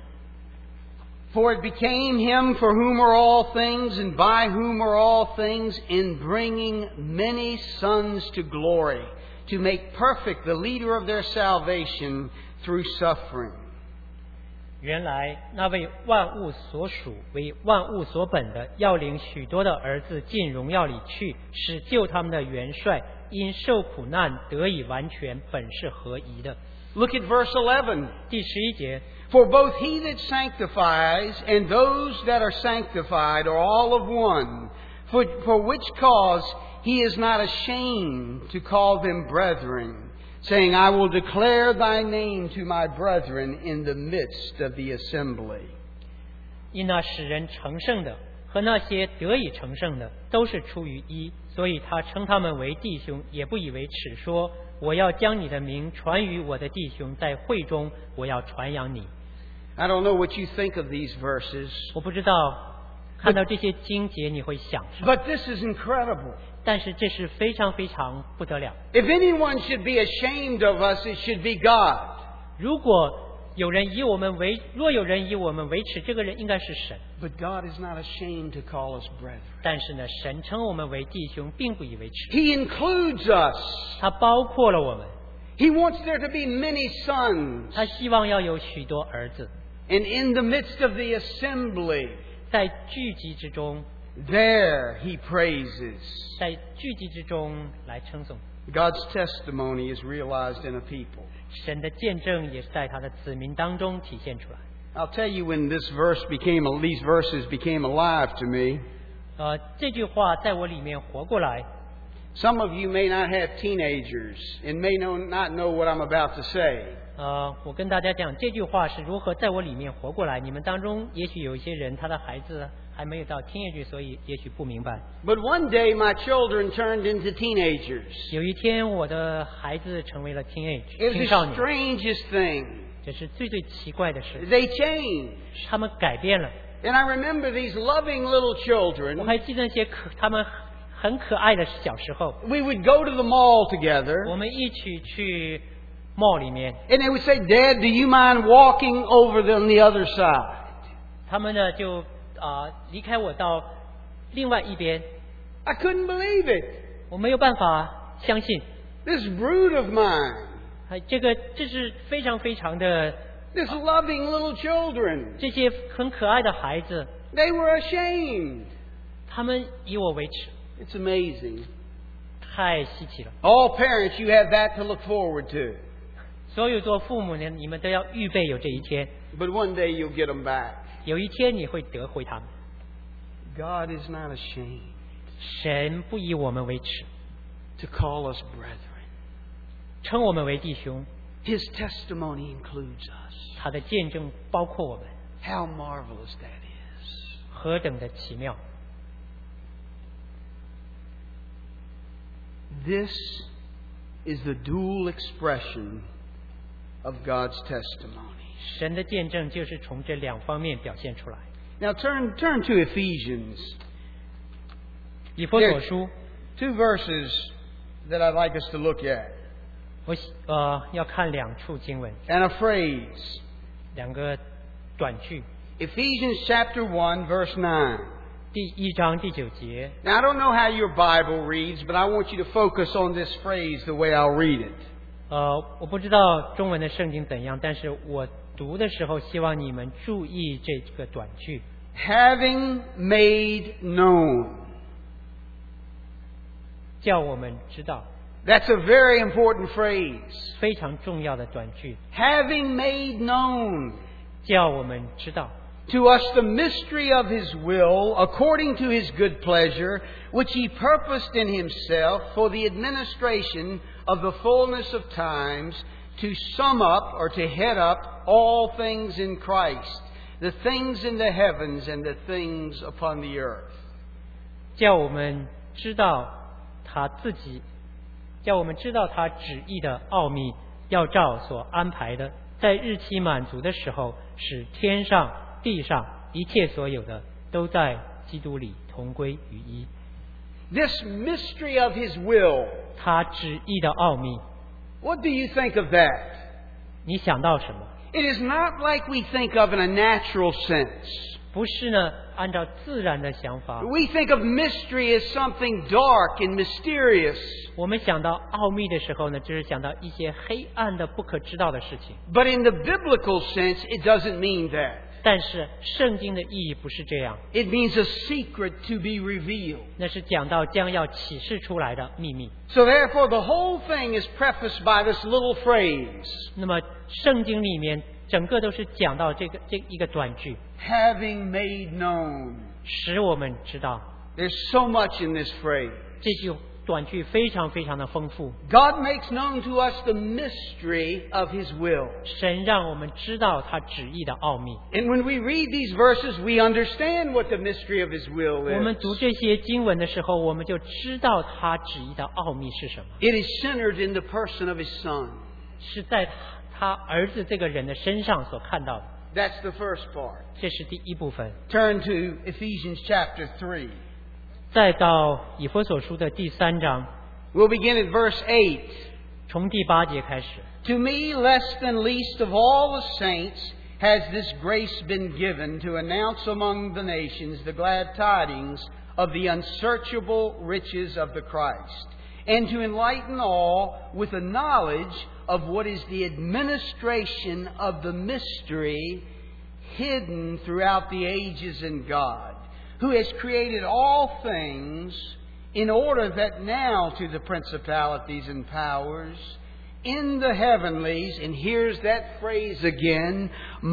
For it became Him for whom are all things, and by whom are all things, in bringing many sons to glory, to make perfect the leader of their salvation through suffering. 原来那为万物所属、为万物所本的，要领许多的儿子进荣耀里去，使救他们的元帅因受苦难得以完全，本是合宜的。 Look at verse 11. 第11节。 For both he that sanctifies and those that are sanctified are all of one, for which cause he is not ashamed to call them brethren, saying, I will declare thy name to my brethren in the midst of the assembly. 因那使人成圣的和那些得以成圣的都是出于一，所以他称他们为弟兄，也不以为耻，说我要将你的名传于我的弟兄，在会中我要传扬你。 I don't know what you think of these verses, 我不知道看到这些经节你会想什么， but this is incredible. 但是这是非常非常不得了。 If anyone should be ashamed of us, it should be God. 如果有人以我们为，若有人以我们为耻，这个人应该是神。 But God is not ashamed to call us brethren. 但是呢，神称我们为弟兄，并不以为耻， He includes us. 他包括了我们， He wants there to be many sons. 他希望要有许多儿子， And in the midst of the assembly, 在聚集之中， there He praises. 在聚集之中来称颂。 God's testimony is realized in a people. 神的见证也是在他的子民当中体现出来。 I'll tell you when these verses became alive to me. 这句话在我里面活过来。 Some of you may not have teenagers and may not know what I'm about to say. 我跟大家讲这句话是如何在我里面活过来。你们当中也许有一些人，他的孩子还没有到 teenage， 所以也许不明白。 But one day my children turned into teenagers. 有一天，我的孩子成为了 teenage It was 青少 the 年， strangest thing. 这是最最奇怪的事。 They changed. 他们改变了。 And I remember these loving little 我 children. 还记得那些他们很可爱的小时候， We would go to the mall together. 我们一起去 mall 里面， And they would say, Dad, do you mind walking over on the other side? 他们呢就离开我到另外一边， I couldn't believe it. 我没有办法相信， This brood of mine, 这是非常非常的， this loving little children, 这些很可爱的孩子， they were ashamed. 他们以我为耻， It's amazing. 太稀奇了。 All parents, you have that to look forward to. 所有做父母呢，你们都要预备有这一天， But one day you'll get them back. 有一天你会得回他们。 God is not ashamed 神不以我们为耻， to call us brethren. 称我们为弟兄， His testimony includes us. 他的见证包括我们， How marvelous that is. 何等的奇妙！ This is the dual expression of God's testimony. 神的见证就是从这两方面表现出来。 Now turn to Ephesians. 以弗所书， Two verses that I'd like us to look at. 我要看两处经文， And a phrase. 两个短句。 Ephesians chapter 1, verse 9. 第1章第9节， Now I don't know how your Bible reads, but I want you to focus on this phrase the way I'll read it. 我不知道中文的圣经怎样，但是我读的时候，希望你们注意这个短句。 Having made known. 叫我们知道， That's a very important phrase. 非常重要的短句， Having made known 叫我们知道， to us the mystery of His will, according to His good pleasure, which He purposed in Himself for the administration of the fullness of times, to sum up or to head up all things in Christ, the things in the heavens and the things upon the earth. 叫我们知道他自己，叫我们知道他旨意的奥秘，要照所安排的，在日期满足的时候，使天上地上一切所有的都在基督里同归于一。 This mystery of His will. 他旨意的奥秘， What do you think of that? 你想到什么？ It is not like we think of in a natural sense. 不是呢，按照自然的想法， We think of mystery as something dark and mysterious. 我们想到奥秘的时候呢，只是想到一些黑暗的、不可知道的事情。 But in the biblical sense, it doesn't mean that. 但是圣经的意义不是这样， It means a secret to be revealed. 那是讲到将要启示出来的秘密。 So therefore, the whole thing is prefaced by this little phrase, 那么圣经里面整个都是讲到这一个短句， having made known. 使我们知道 There's so much in this phrase. 这句短句非常非常的丰富。 God makes known to us the mystery of His will. 神让我们知道他旨意的奥秘。 And when we read these verses, we understand what the mystery of His will 我们 is. 读这些经文的时候，我们就知道他旨意的奥秘是什么， It is centered in the person of His Son. 是在他儿子这个人的身上所看到的。 That's the first part. 这是第一部分。 Turn to Ephesians chapter 3. 再到以弗所书的第3章， We'll begin at verse 8. 从第8节开始。 To me, less than least of all the saints, has this grace been given to announce among the nations the glad tidings of the unsearchable riches of the Christ, and to enlighten all with the knowledge of what is the administration of the mystery hidden throughout the ages in God, who has created all things in order that now to the principalities and powers in the heavenlies, and here's that phrase again,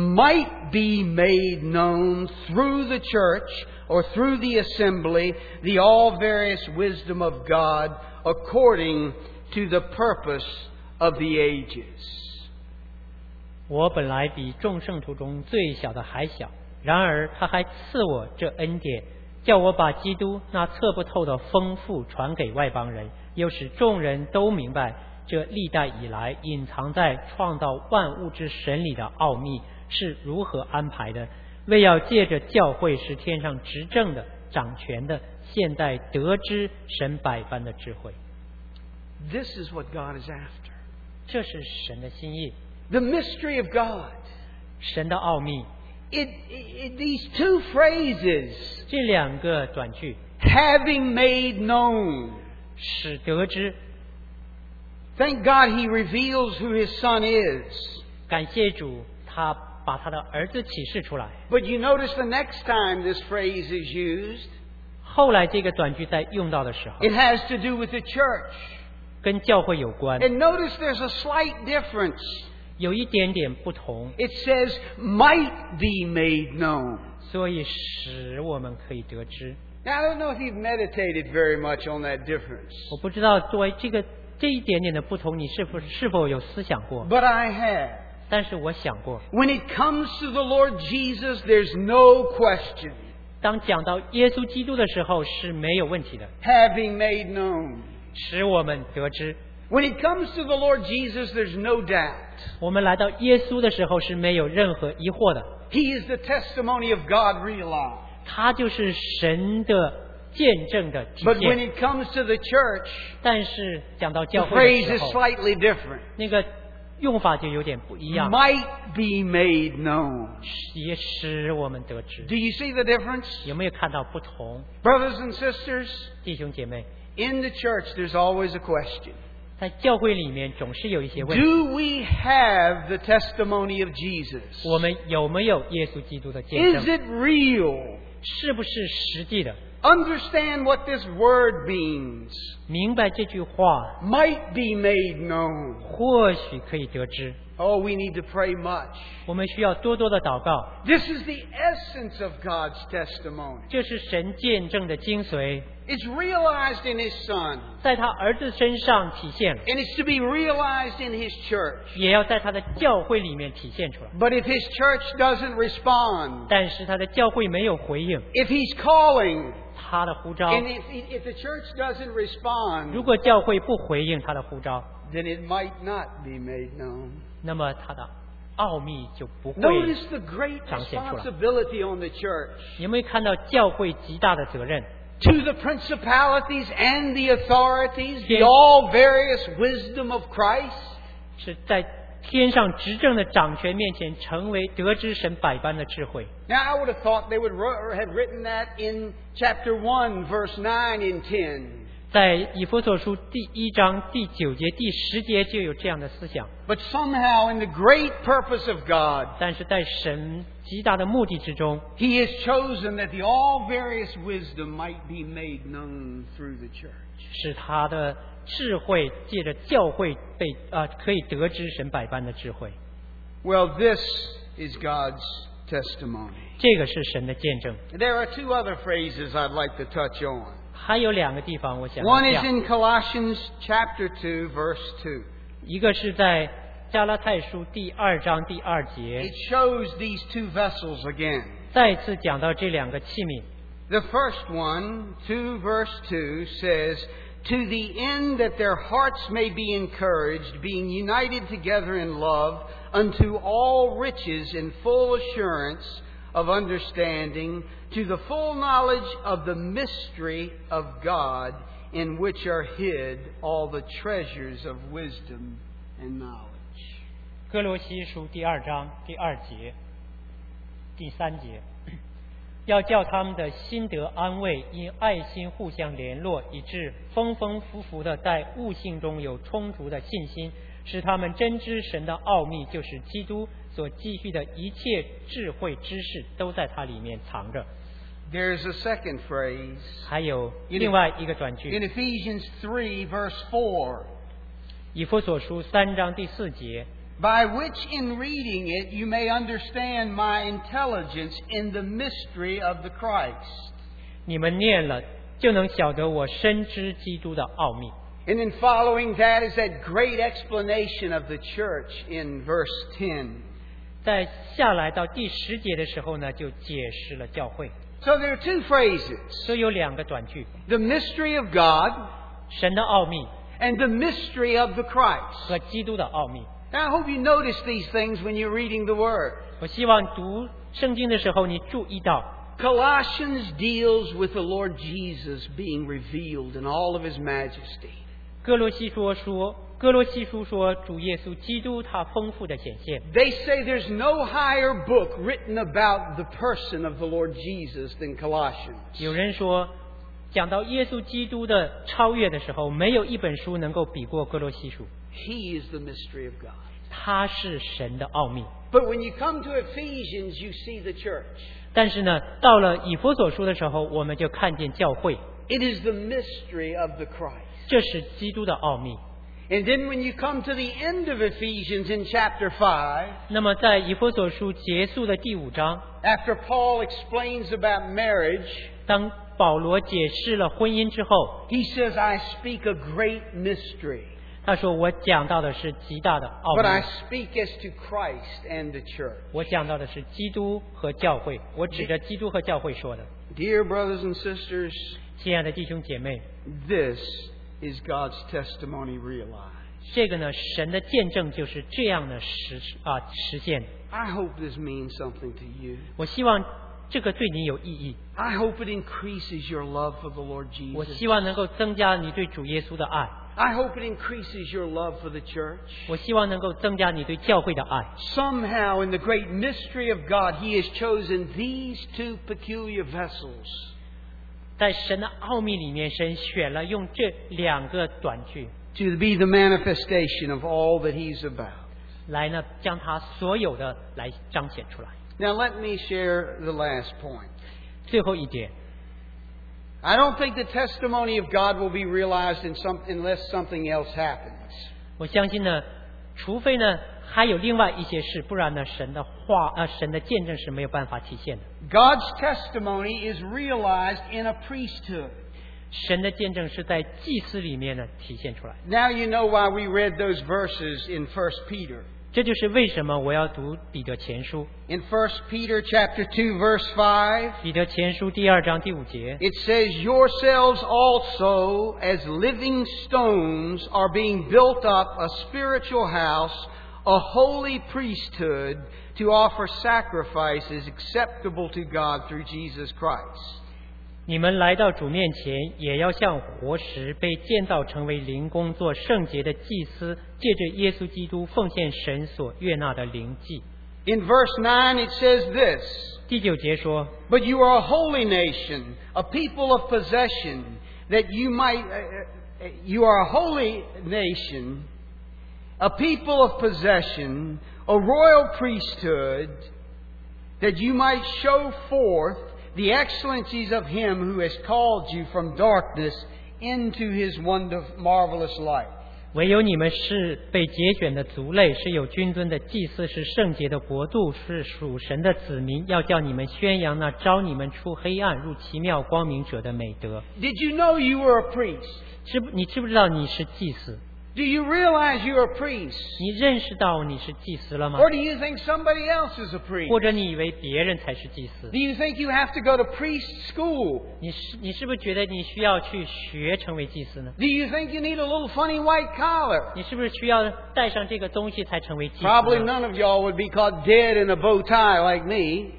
might be made known through the church or through the assembly, the all various wisdom of God according to the purpose of the ages. 我本来比众圣徒中最小的还小，然而他还赐我这恩典，叫我把基督那测不透的丰富传给外邦人，又使众人都明白这历代以来隐藏在创造万物之神里的奥秘是如何安排的，为要借着教会使天上执政的掌权的现在得知神百般的智慧。 This is what God is after. 这是神的心意， The mystery of God. 神的奥秘。 These two phrases, 这2个短句 having made known. 使得知， Thank God He reveals who His Son is. 感谢主，他把他的儿子启示出来。 But you notice the next time this phrase is used, 后来这个短句在用到的时候， it has to do with the church. 跟教会有关， And notice there's a slight difference. 有一点点不同， It says, might be made known. 所以使我们可以得知。 Now, I don't know if you've meditated very much on that difference, 我不知道作为这一点点的不同，你是否有思想过？ but I have. 但是我想过， When it comes to the Lord Jesus, there's no question. 当讲到耶稣基督的时候是没有问题的， Having made known. 使我们得知。 When it comes to the Lord Jesus, there's no doubt. 我们来到耶稣的时候是没有任何疑惑的， He is the testimony of God realized. 他就是神的见证的体 But when 现。 it comes to the church, 但是讲到 the 教会 phrase 的 is 时候， slightly different. 那个用法就有点不一样， Might be made known. 也使我们得知。 Do you see the difference? 有没有看到不同？ Brothers and sisters, 弟兄姐妹， in the church there's always a question. 在教会里面总是有一些问题。 Do we have the testimony of Jesus? 我们有没有耶稣基督的见 Is 证？ it real? 是不是实际的？ Understand what this word means. 明白这句话， Might be made known. 或许可以得知。 Oh, we need to pray much. 我们需要多多的祷告， This is the essence of God's testimony. 这是神见证的精髓， It's realized in His Son, 在他儿子身上体现了， and it's to be realized in His church. 也要在他的教会里面体现出来。 But if His church doesn't respond, 但是他的教会没有回应 if He's calling, 他的呼召， and if the church doesn't respond, 如果教会不回应他的呼召， then it might not be made known. 那么他的奥秘就不会。 Notice the great 彰显出来。 responsibility on the church. 你有没有看到教会极大的责任？ To the principalities and the authorities, the Yes. all various wisdom of Christ. 是在天上执政的掌权面前，成为得知神百般的智慧。 Now, I would have thought they would have written that in chapter 1, verse 9 and 10. 在以弗所书第1章第9节、第10节就有这样的思想， But somehow, in the great purpose of God, 但是在神极大的目的之中， He has chosen that the all various wisdom might be made known through the church. 使他的智慧借着教会可以得知神百般的智慧。 Well, this is God's testimony. 这个是神的见证。 There are two other phrases I'd like to touch on. 还有2个地方我想 One 要 is 讲， in Colossians chapter 2, verse 2. 一个是在加拉太书第2章第2节， It shows these two vessels again. 再次讲到这2个器皿。 The first one, 2 verse 2, says, To the end that their hearts may be encouraged, being united together in love, unto all riches and full assurance of understanding, to the full knowledge of the mystery of God, in which are hid all the treasures of wisdom and knowledge. 哥罗西书第2章第2节、第3节，要叫他们的心得安慰，因爱心互相联络，以致丰丰富富的在悟性中有充足的信心，使他们真知神的奥秘，就是基督所积蓄的一切智慧知识，都在它里面藏着。 There's a second phrase 还有另外一个短 in 句， Ephesians 3, verse 4. 以弗所书3章第4节， By which in reading it you may understand my intelligence in the mystery of the Christ. 你们念了，就能晓得我深知基督的奥秘。 And then following that is that great explanation of the church in verse 10. 在下来到第10节的时候呢，就解释了教会。 So there are two phrases. 所以有2个短句， The mystery of God 神的奥秘 and the mystery of the Christ. 和基督的奥秘。 Now I hope you notice these things when you're reading the Word. 我希望读圣经的时候，你注意到 Colossians deals with the Lord Jesus being revealed in all of His majesty. 哥罗西书说主耶稣基督他丰富的显现。 They say there's no higher book written about the person of the Lord Jesus than Colossians. 有人说，讲到耶稣基督的超越的时候，没有一本书能够比过哥罗西书。 He is the mystery of God. 他是神的奥秘。 But when you come to Ephesians, you see the church. 但是呢，到了以弗所书的时候，我们就看见教会， It is the mystery of the Christ. 这是基督的奥秘。 And then when you come to the end of Ephesians in chapter 5, 那么在以弗所书结束的第5章， after Paul explains about marriage, 当保罗解释了婚姻之后， he says, I speak a great mystery, 他说我讲到的是极大的奥 but I 秘， speak as to Christ and the church. 我讲到的是基督和教会，我指着基督和教会说的。 Dear brothers and sisters, 亲爱的弟兄姐妹， this is God's testimony realized. 这个呢，神的见证就是这样的实现。 I hope this means something to you. 我希望这个对你有意义， I hope it increases your love for the Lord 我 Jesus. 希望能够增加你对主耶稣的爱， I hope it increases your love for the church. 我希望能够增加你对教会的爱。 Somehow, in the great mystery of God, He has chosen these two peculiar vessels 在神的奥秘里面，神选了用这2个短句 to be the manifestation of all that He's about. 来呢，将他所有的来彰显出来。 Now, let me share the last point. 最后一点， I don't think the testimony of God will be realized unless something else happens. 我相信呢，除非呢还有另外一些事，不然呢，神的见证是没有办法体现的。 God's testimony is realized in a priesthood. 神的见证是在祭司里面呢体现出来。 Now you know why we read those verses in 1 Peter. 这就是为什么我要读彼得前书。 In 1 Peter chapter 2 verse 5, 彼得前书第2章第5节， it says, "Yourselves also, as living stones, are being built up a spiritual house, a holy priesthood, to offer sacrifices acceptable to God through Jesus Christ." 你们来到主面前，也要像活石，被建造成为灵宫，做圣洁的祭司，借着耶稣基督奉献神所悦纳的灵祭。 In verse 9 it says this, 第9节说， "But you are a holy nation, a people of possession, that you might, you are a holy nation, a people of possession, a royal priesthood, that you might show forth the excellencies of Him who has called you from darkness into His marvelous light." 唯有你们是被节选的族类，是有君尊的祭司，是圣洁的国度，是属神的子民，要叫你们宣扬那召你们出黑暗入奇妙光明者的美德。 Did you know you were a priest? 你知不知道你是祭司？ Do you realize you're a priest? 你认识到你是祭司了吗？ Or do you think somebody else is a priest? 或者你以为别人才是祭司？ Do you think you have to go to priest school? 你是不是觉得你需要去学成为祭司呢？ Do you think you need a little funny white collar? 你是不是需要带上这个东西才成为祭司呢？ Probably none of y'all would be caught dead in a bow tie like me.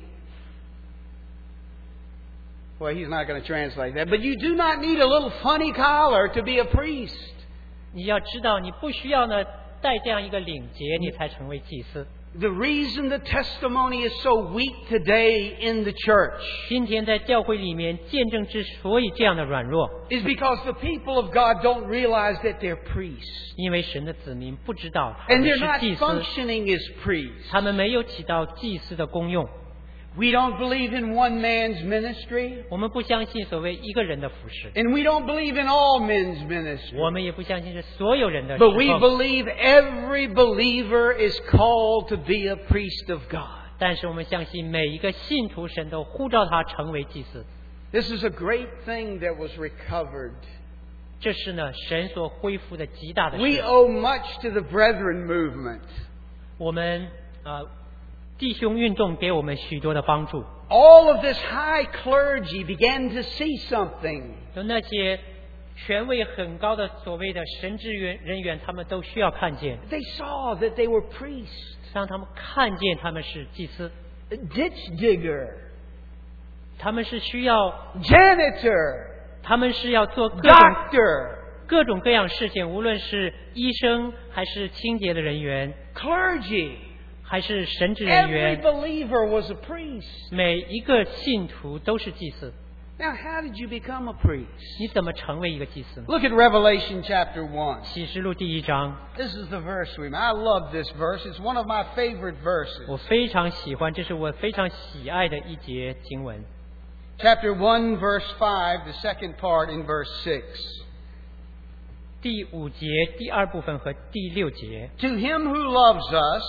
Well, he's not going to translate that. But you do not need a little funny collar to be a priest. 你要知道，你不需要呢带这样一个领结，你才成为祭司。 The reason the testimony is so weak today in the church 今天在教会里面，见证之所以这样的软弱， is because the people of God don't realize that they're priests. 因为神的子民不知道他 And 们 they're 是 not 祭司， functioning as priests. 他们没有起到祭司的功用。 We don't believe in one man's ministry. 我们不相信所谓一个人的服饰， And we don't believe in all men's ministry. 我们也不相信是所有人的侍 But we 奉。 believe every believer is called to be a priest of God. 但是我们相信每一个信徒，神都呼召他成为祭司。 This is a great thing that was recovered. 这是呢神所恢复的极大的 We 事。 owe much to the Brethren movement. 我们弟兄运动给我们许多的帮助。 All of this high clergy began to see something. 就那些权位很高的所谓的神职人员，他们都需要看见， They saw that they were priests. 让他们看见他们是祭司， A ditch digger, 他们是需要， janitor, 他们是要做 doctor, 各种各样事情，无论是医生还是清洁的人员， clergy. 还是神职人 Every 员， believer was a priest. 每一个信徒都是祭司。 Now, how did you become a priest? 你怎么成为一个祭司呢？ Look at Revelation chapter 1. 启示录第1章， This is the verse we I love this verse. It's one of my favorite verses. 我非常喜欢，这是我非常喜爱的一节经文。 Chapter 1, verse 5, the second part in verse 6. 第5节第2部分和第6节。 To him who loves us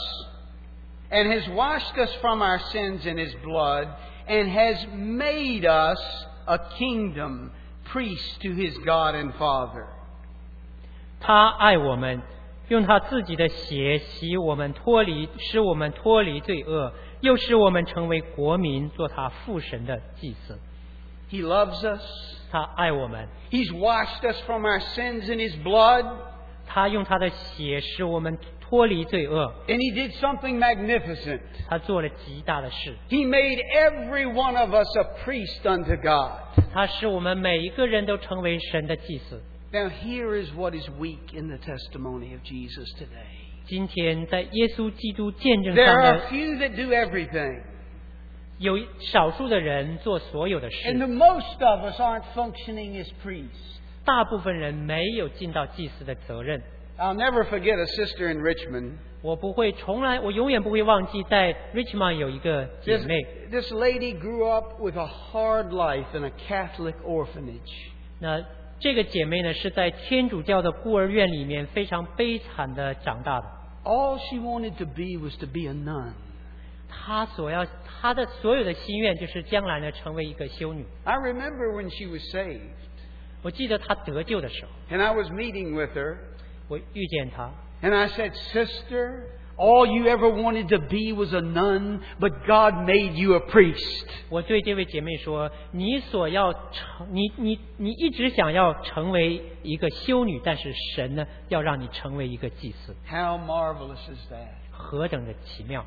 and has washed us from our sins in his blood and has made us a kingdom, priests to his God and Father. 他爱我们，用他自己的血洗我们使我们脱离罪恶，又使我们成为国民，做他父神的祭司。 He loves us. 他爱我们， He's washed us from our sins in his blood. 他用他的血使我们脱离罪恶。 And he did something magnificent. 他做了极大的事， He made every one of us a priest unto God. 他使我们每一个人都成为神的祭司。 Now here is what is weak in the testimony of Jesus today. 今天在耶稣基督见证 There 上 are 的 a few that do everything. 有少数的人做所有的 And 事， the most of us aren't functioning as priests. 大部分人没有尽到祭司的责任。 I'll never forget a sister in Richmond. 我永远不会忘记，在 Richmond 有一个姐妹， This lady grew up with a hard life in a Catholic orphanage. 那这个姐妹呢是在天主教的孤儿院里面非常悲惨的长大的。 All she wanted to be was to be a nun. 她的所有的心愿就是将来呢成为一个修女。 I remember when she was saved, 我记得她得救的时候， and I was meeting with her, 我遇见她， and I said, Sister, all you ever wanted to be was a nun, but God made you a priest. 我对这位姐妹说：“你所要你一直想要成为一个修女，但是神呢要让你成为一个祭司， How marvelous is that? 何等的奇妙！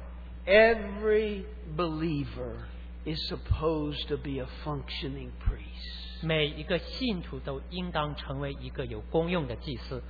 Every believer is supposed to be a functioning priest. 每一个信徒都应当成为一个有功用的祭司。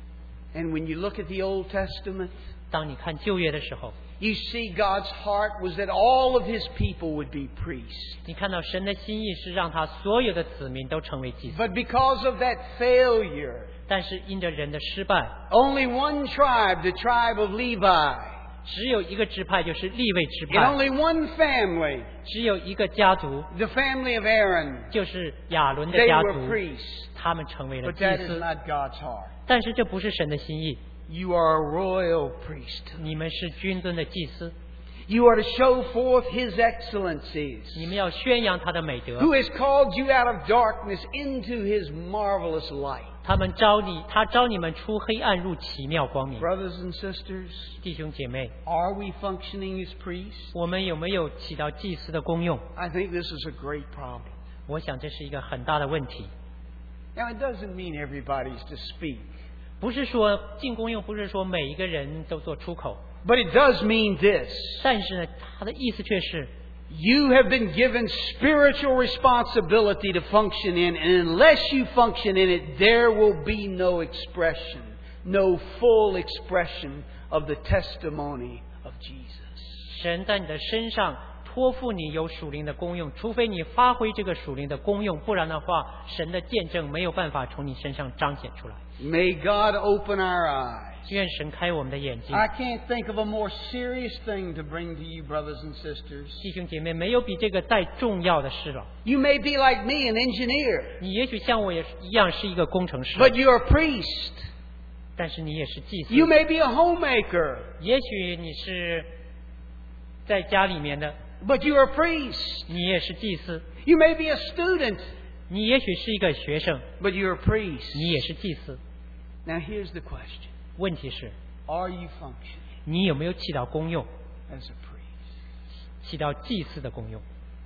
And when you look at the Old Testament, 当你看旧约的时候， you see God's heart was that all of His people would be priests. 你看到神的心意是让他所有的子民都成为祭司， But because of that failure, 但是因着人的失败， only one tribe, the tribe of Levi, 只有一个支派，就是利未支 and 派， only one family, 只有一个家族， the family of Aaron, 就是亚伦的 they 家 were 族， priests. 他们成为了 But 祭 that is 司。 not God's heart. 但是这不是神的心意， You are a royal priesthood. 你们是君尊的祭司， You are to show forth His excellencies, 你们要宣扬他的美德。 who has called you out of darkness into His marvelous light. 他招你们出黑暗入奇妙光明。 Brothers and sisters, 弟兄姐妹， are we functioning as priests? 我们有没有起到祭司的功用？ I think this is a great problem. 我想这是一个很大的问题。 Now, it doesn't mean everybody's to speak, 不是说进功用，不是说每一个人都做出口， but it does mean this. 但是呢，他的意思却是 You have been given spiritual responsibility to function in, and unless you function in it, there will be no expression, no full expression of the testimony of Jesus. 神在你的身上托付你有属灵的功用，除非你发挥这个属灵的功用，不然的话，神的见证没有办法从你身上彰显出来。 May God open our eyes. 愿神开我们的眼睛。 I can't think of a more serious thing to bring to you, brothers and sisters. 弟兄姐妹，没有比这个再重要的事了。 You may be like me, an engineer, 你也许像我也一样是一个工程师， but you're a priest. 但是你也是祭司。 You may be a homemaker, 也许你是在家里面的， but you're a priest. 你也是祭司。 You may be a student, 你也许是一个学生， but you're a priest. 你也是祭司。 Now here's the question. 问题是， Are you functioning 你有没有起到功用， as a priest? 起到祭司的功用？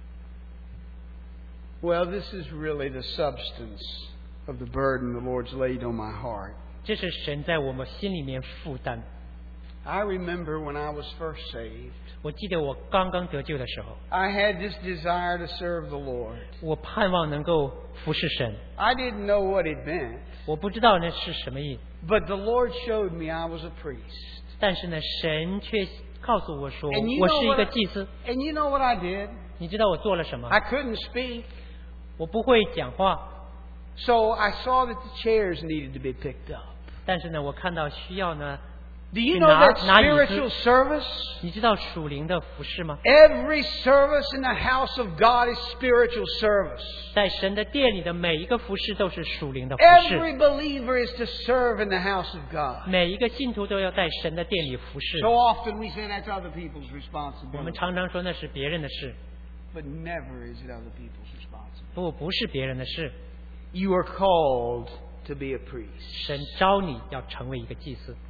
Well, this is really the substance of the burden the Lord's laid on my heart. 这是神在我们心里面负担。 I remember when I was first saved, 我记得我刚刚得救的时候， I had this desire to serve the Lord. 我盼望能够服侍神， I didn't know what it meant, 我不知道那是什么意思， but the Lord showed me I was a priest. 但是呢，神却告诉我说， And you 我 know 是一 what 个 I- 祭司。 And you know what I did? 你知道我做了什么？ I couldn't speak, 我不会讲话， so I saw that the chairs needed to be picked up. 但是呢，我看到需要呢， Do you 去 know 拿 that 拿椅 spiritual 子。 service? 你知道属灵的服饰吗？ Every service in the house of God is spiritual service. 在神的殿里的每一个服饰都是属灵的服饰， Every believer is to serve in the house of God. 每一个信徒都要在神的殿里服侍。 So often we say that's other people's 我们 responsibility. 常常说那是别人的事， But never is it other people's responsibility. 不是别人的事。 You are called to be a priest. 神召你要成为一个祭司，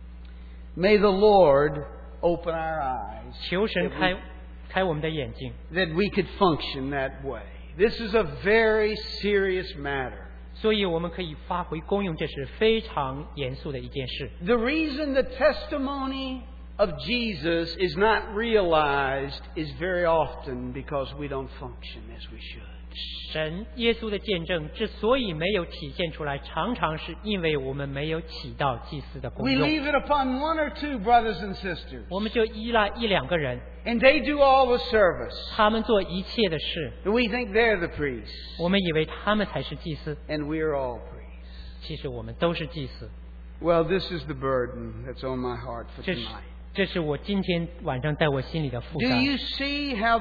May the Lord open our eyes 求神 that 开我们的眼睛， we could function that way. This is a very serious matter. 所以我们可以发挥功用，这是非常严肃的一件事。 The reason the testimony of Jesus is not realized is very often because we don't function as we should. 神耶稣的见证之所以没有体现出来，常常是因为我们没有起到祭司的功 We 用。 leave it upon one or two brothers and sisters, 我们就依赖一两个人， and they do all the service. 他们做一切的事， And we think they're the priests, 我们以为他们才是祭司， and we're all priests. 其实我们都是祭司。 Well, this is the burden that's on my heart for 这是 tonight. 这是我今天晚上在我心里的负 Do 担。 you see how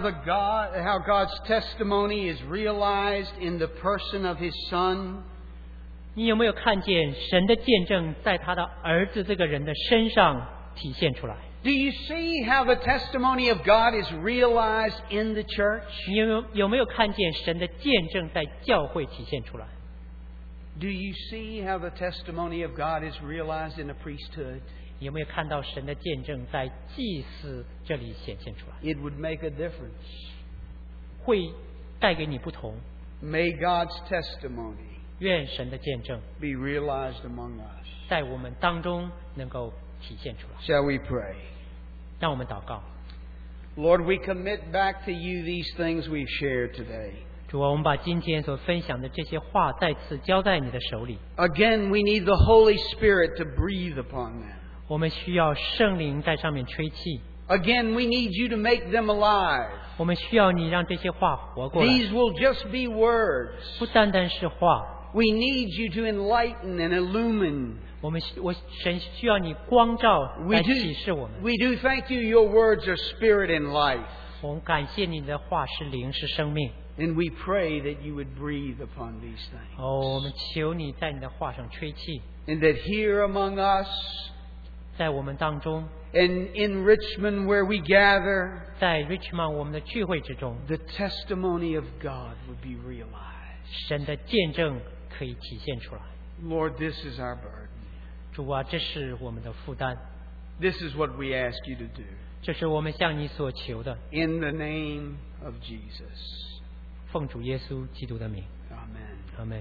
God's testimony is realized in the person of His Son? 你有没有看见神的见证在他的儿子这个人的身上体现出来。 Do you see how the testimony of God is realized in the church? 你有没有看见神的见证在教会体现出来？ Do you see how the testimony of God is realized in the priesthood? 你有没有看到神的见证在祭司这里显现出来？ It would make a difference. 会带给你不同。 May God's testimony 愿神的见证 be realized among us. 在我们当中能够体现出来。 Shall we pray? 让我们祷告。 Lord, we commit back to you these things we've shared today. 主啊，我们把今天所分享的这些话再次交在你的手里。 Again, we need the Holy Spirit to breathe upon them. 我们需要圣灵在上面吹气。 Again, we need you to make them alive. 我们需要你让这些话活过来。 These will just be words. 不单单是话。 We need you to enlighten and illumine. 神需要你光照 We 来启示我们。 do thank you. Your words are spirit and life. 我们感谢你的话是灵是生命。 And we pray that you would breathe upon these things. 我们求你在你的话上吹气， And that here among us, 在我们当中， and in Richmond where we gather, 在 Richmond 我们的聚会之中， the testimony of God would be realized. 神的见证可以体现出来。 Lord, this is our burden. 主啊，这是我们的负担， This is what we ask you to do. 这是我们向你所求的。 In the name of Jesus. 奉主耶稣基督的名， Amen. 阿们。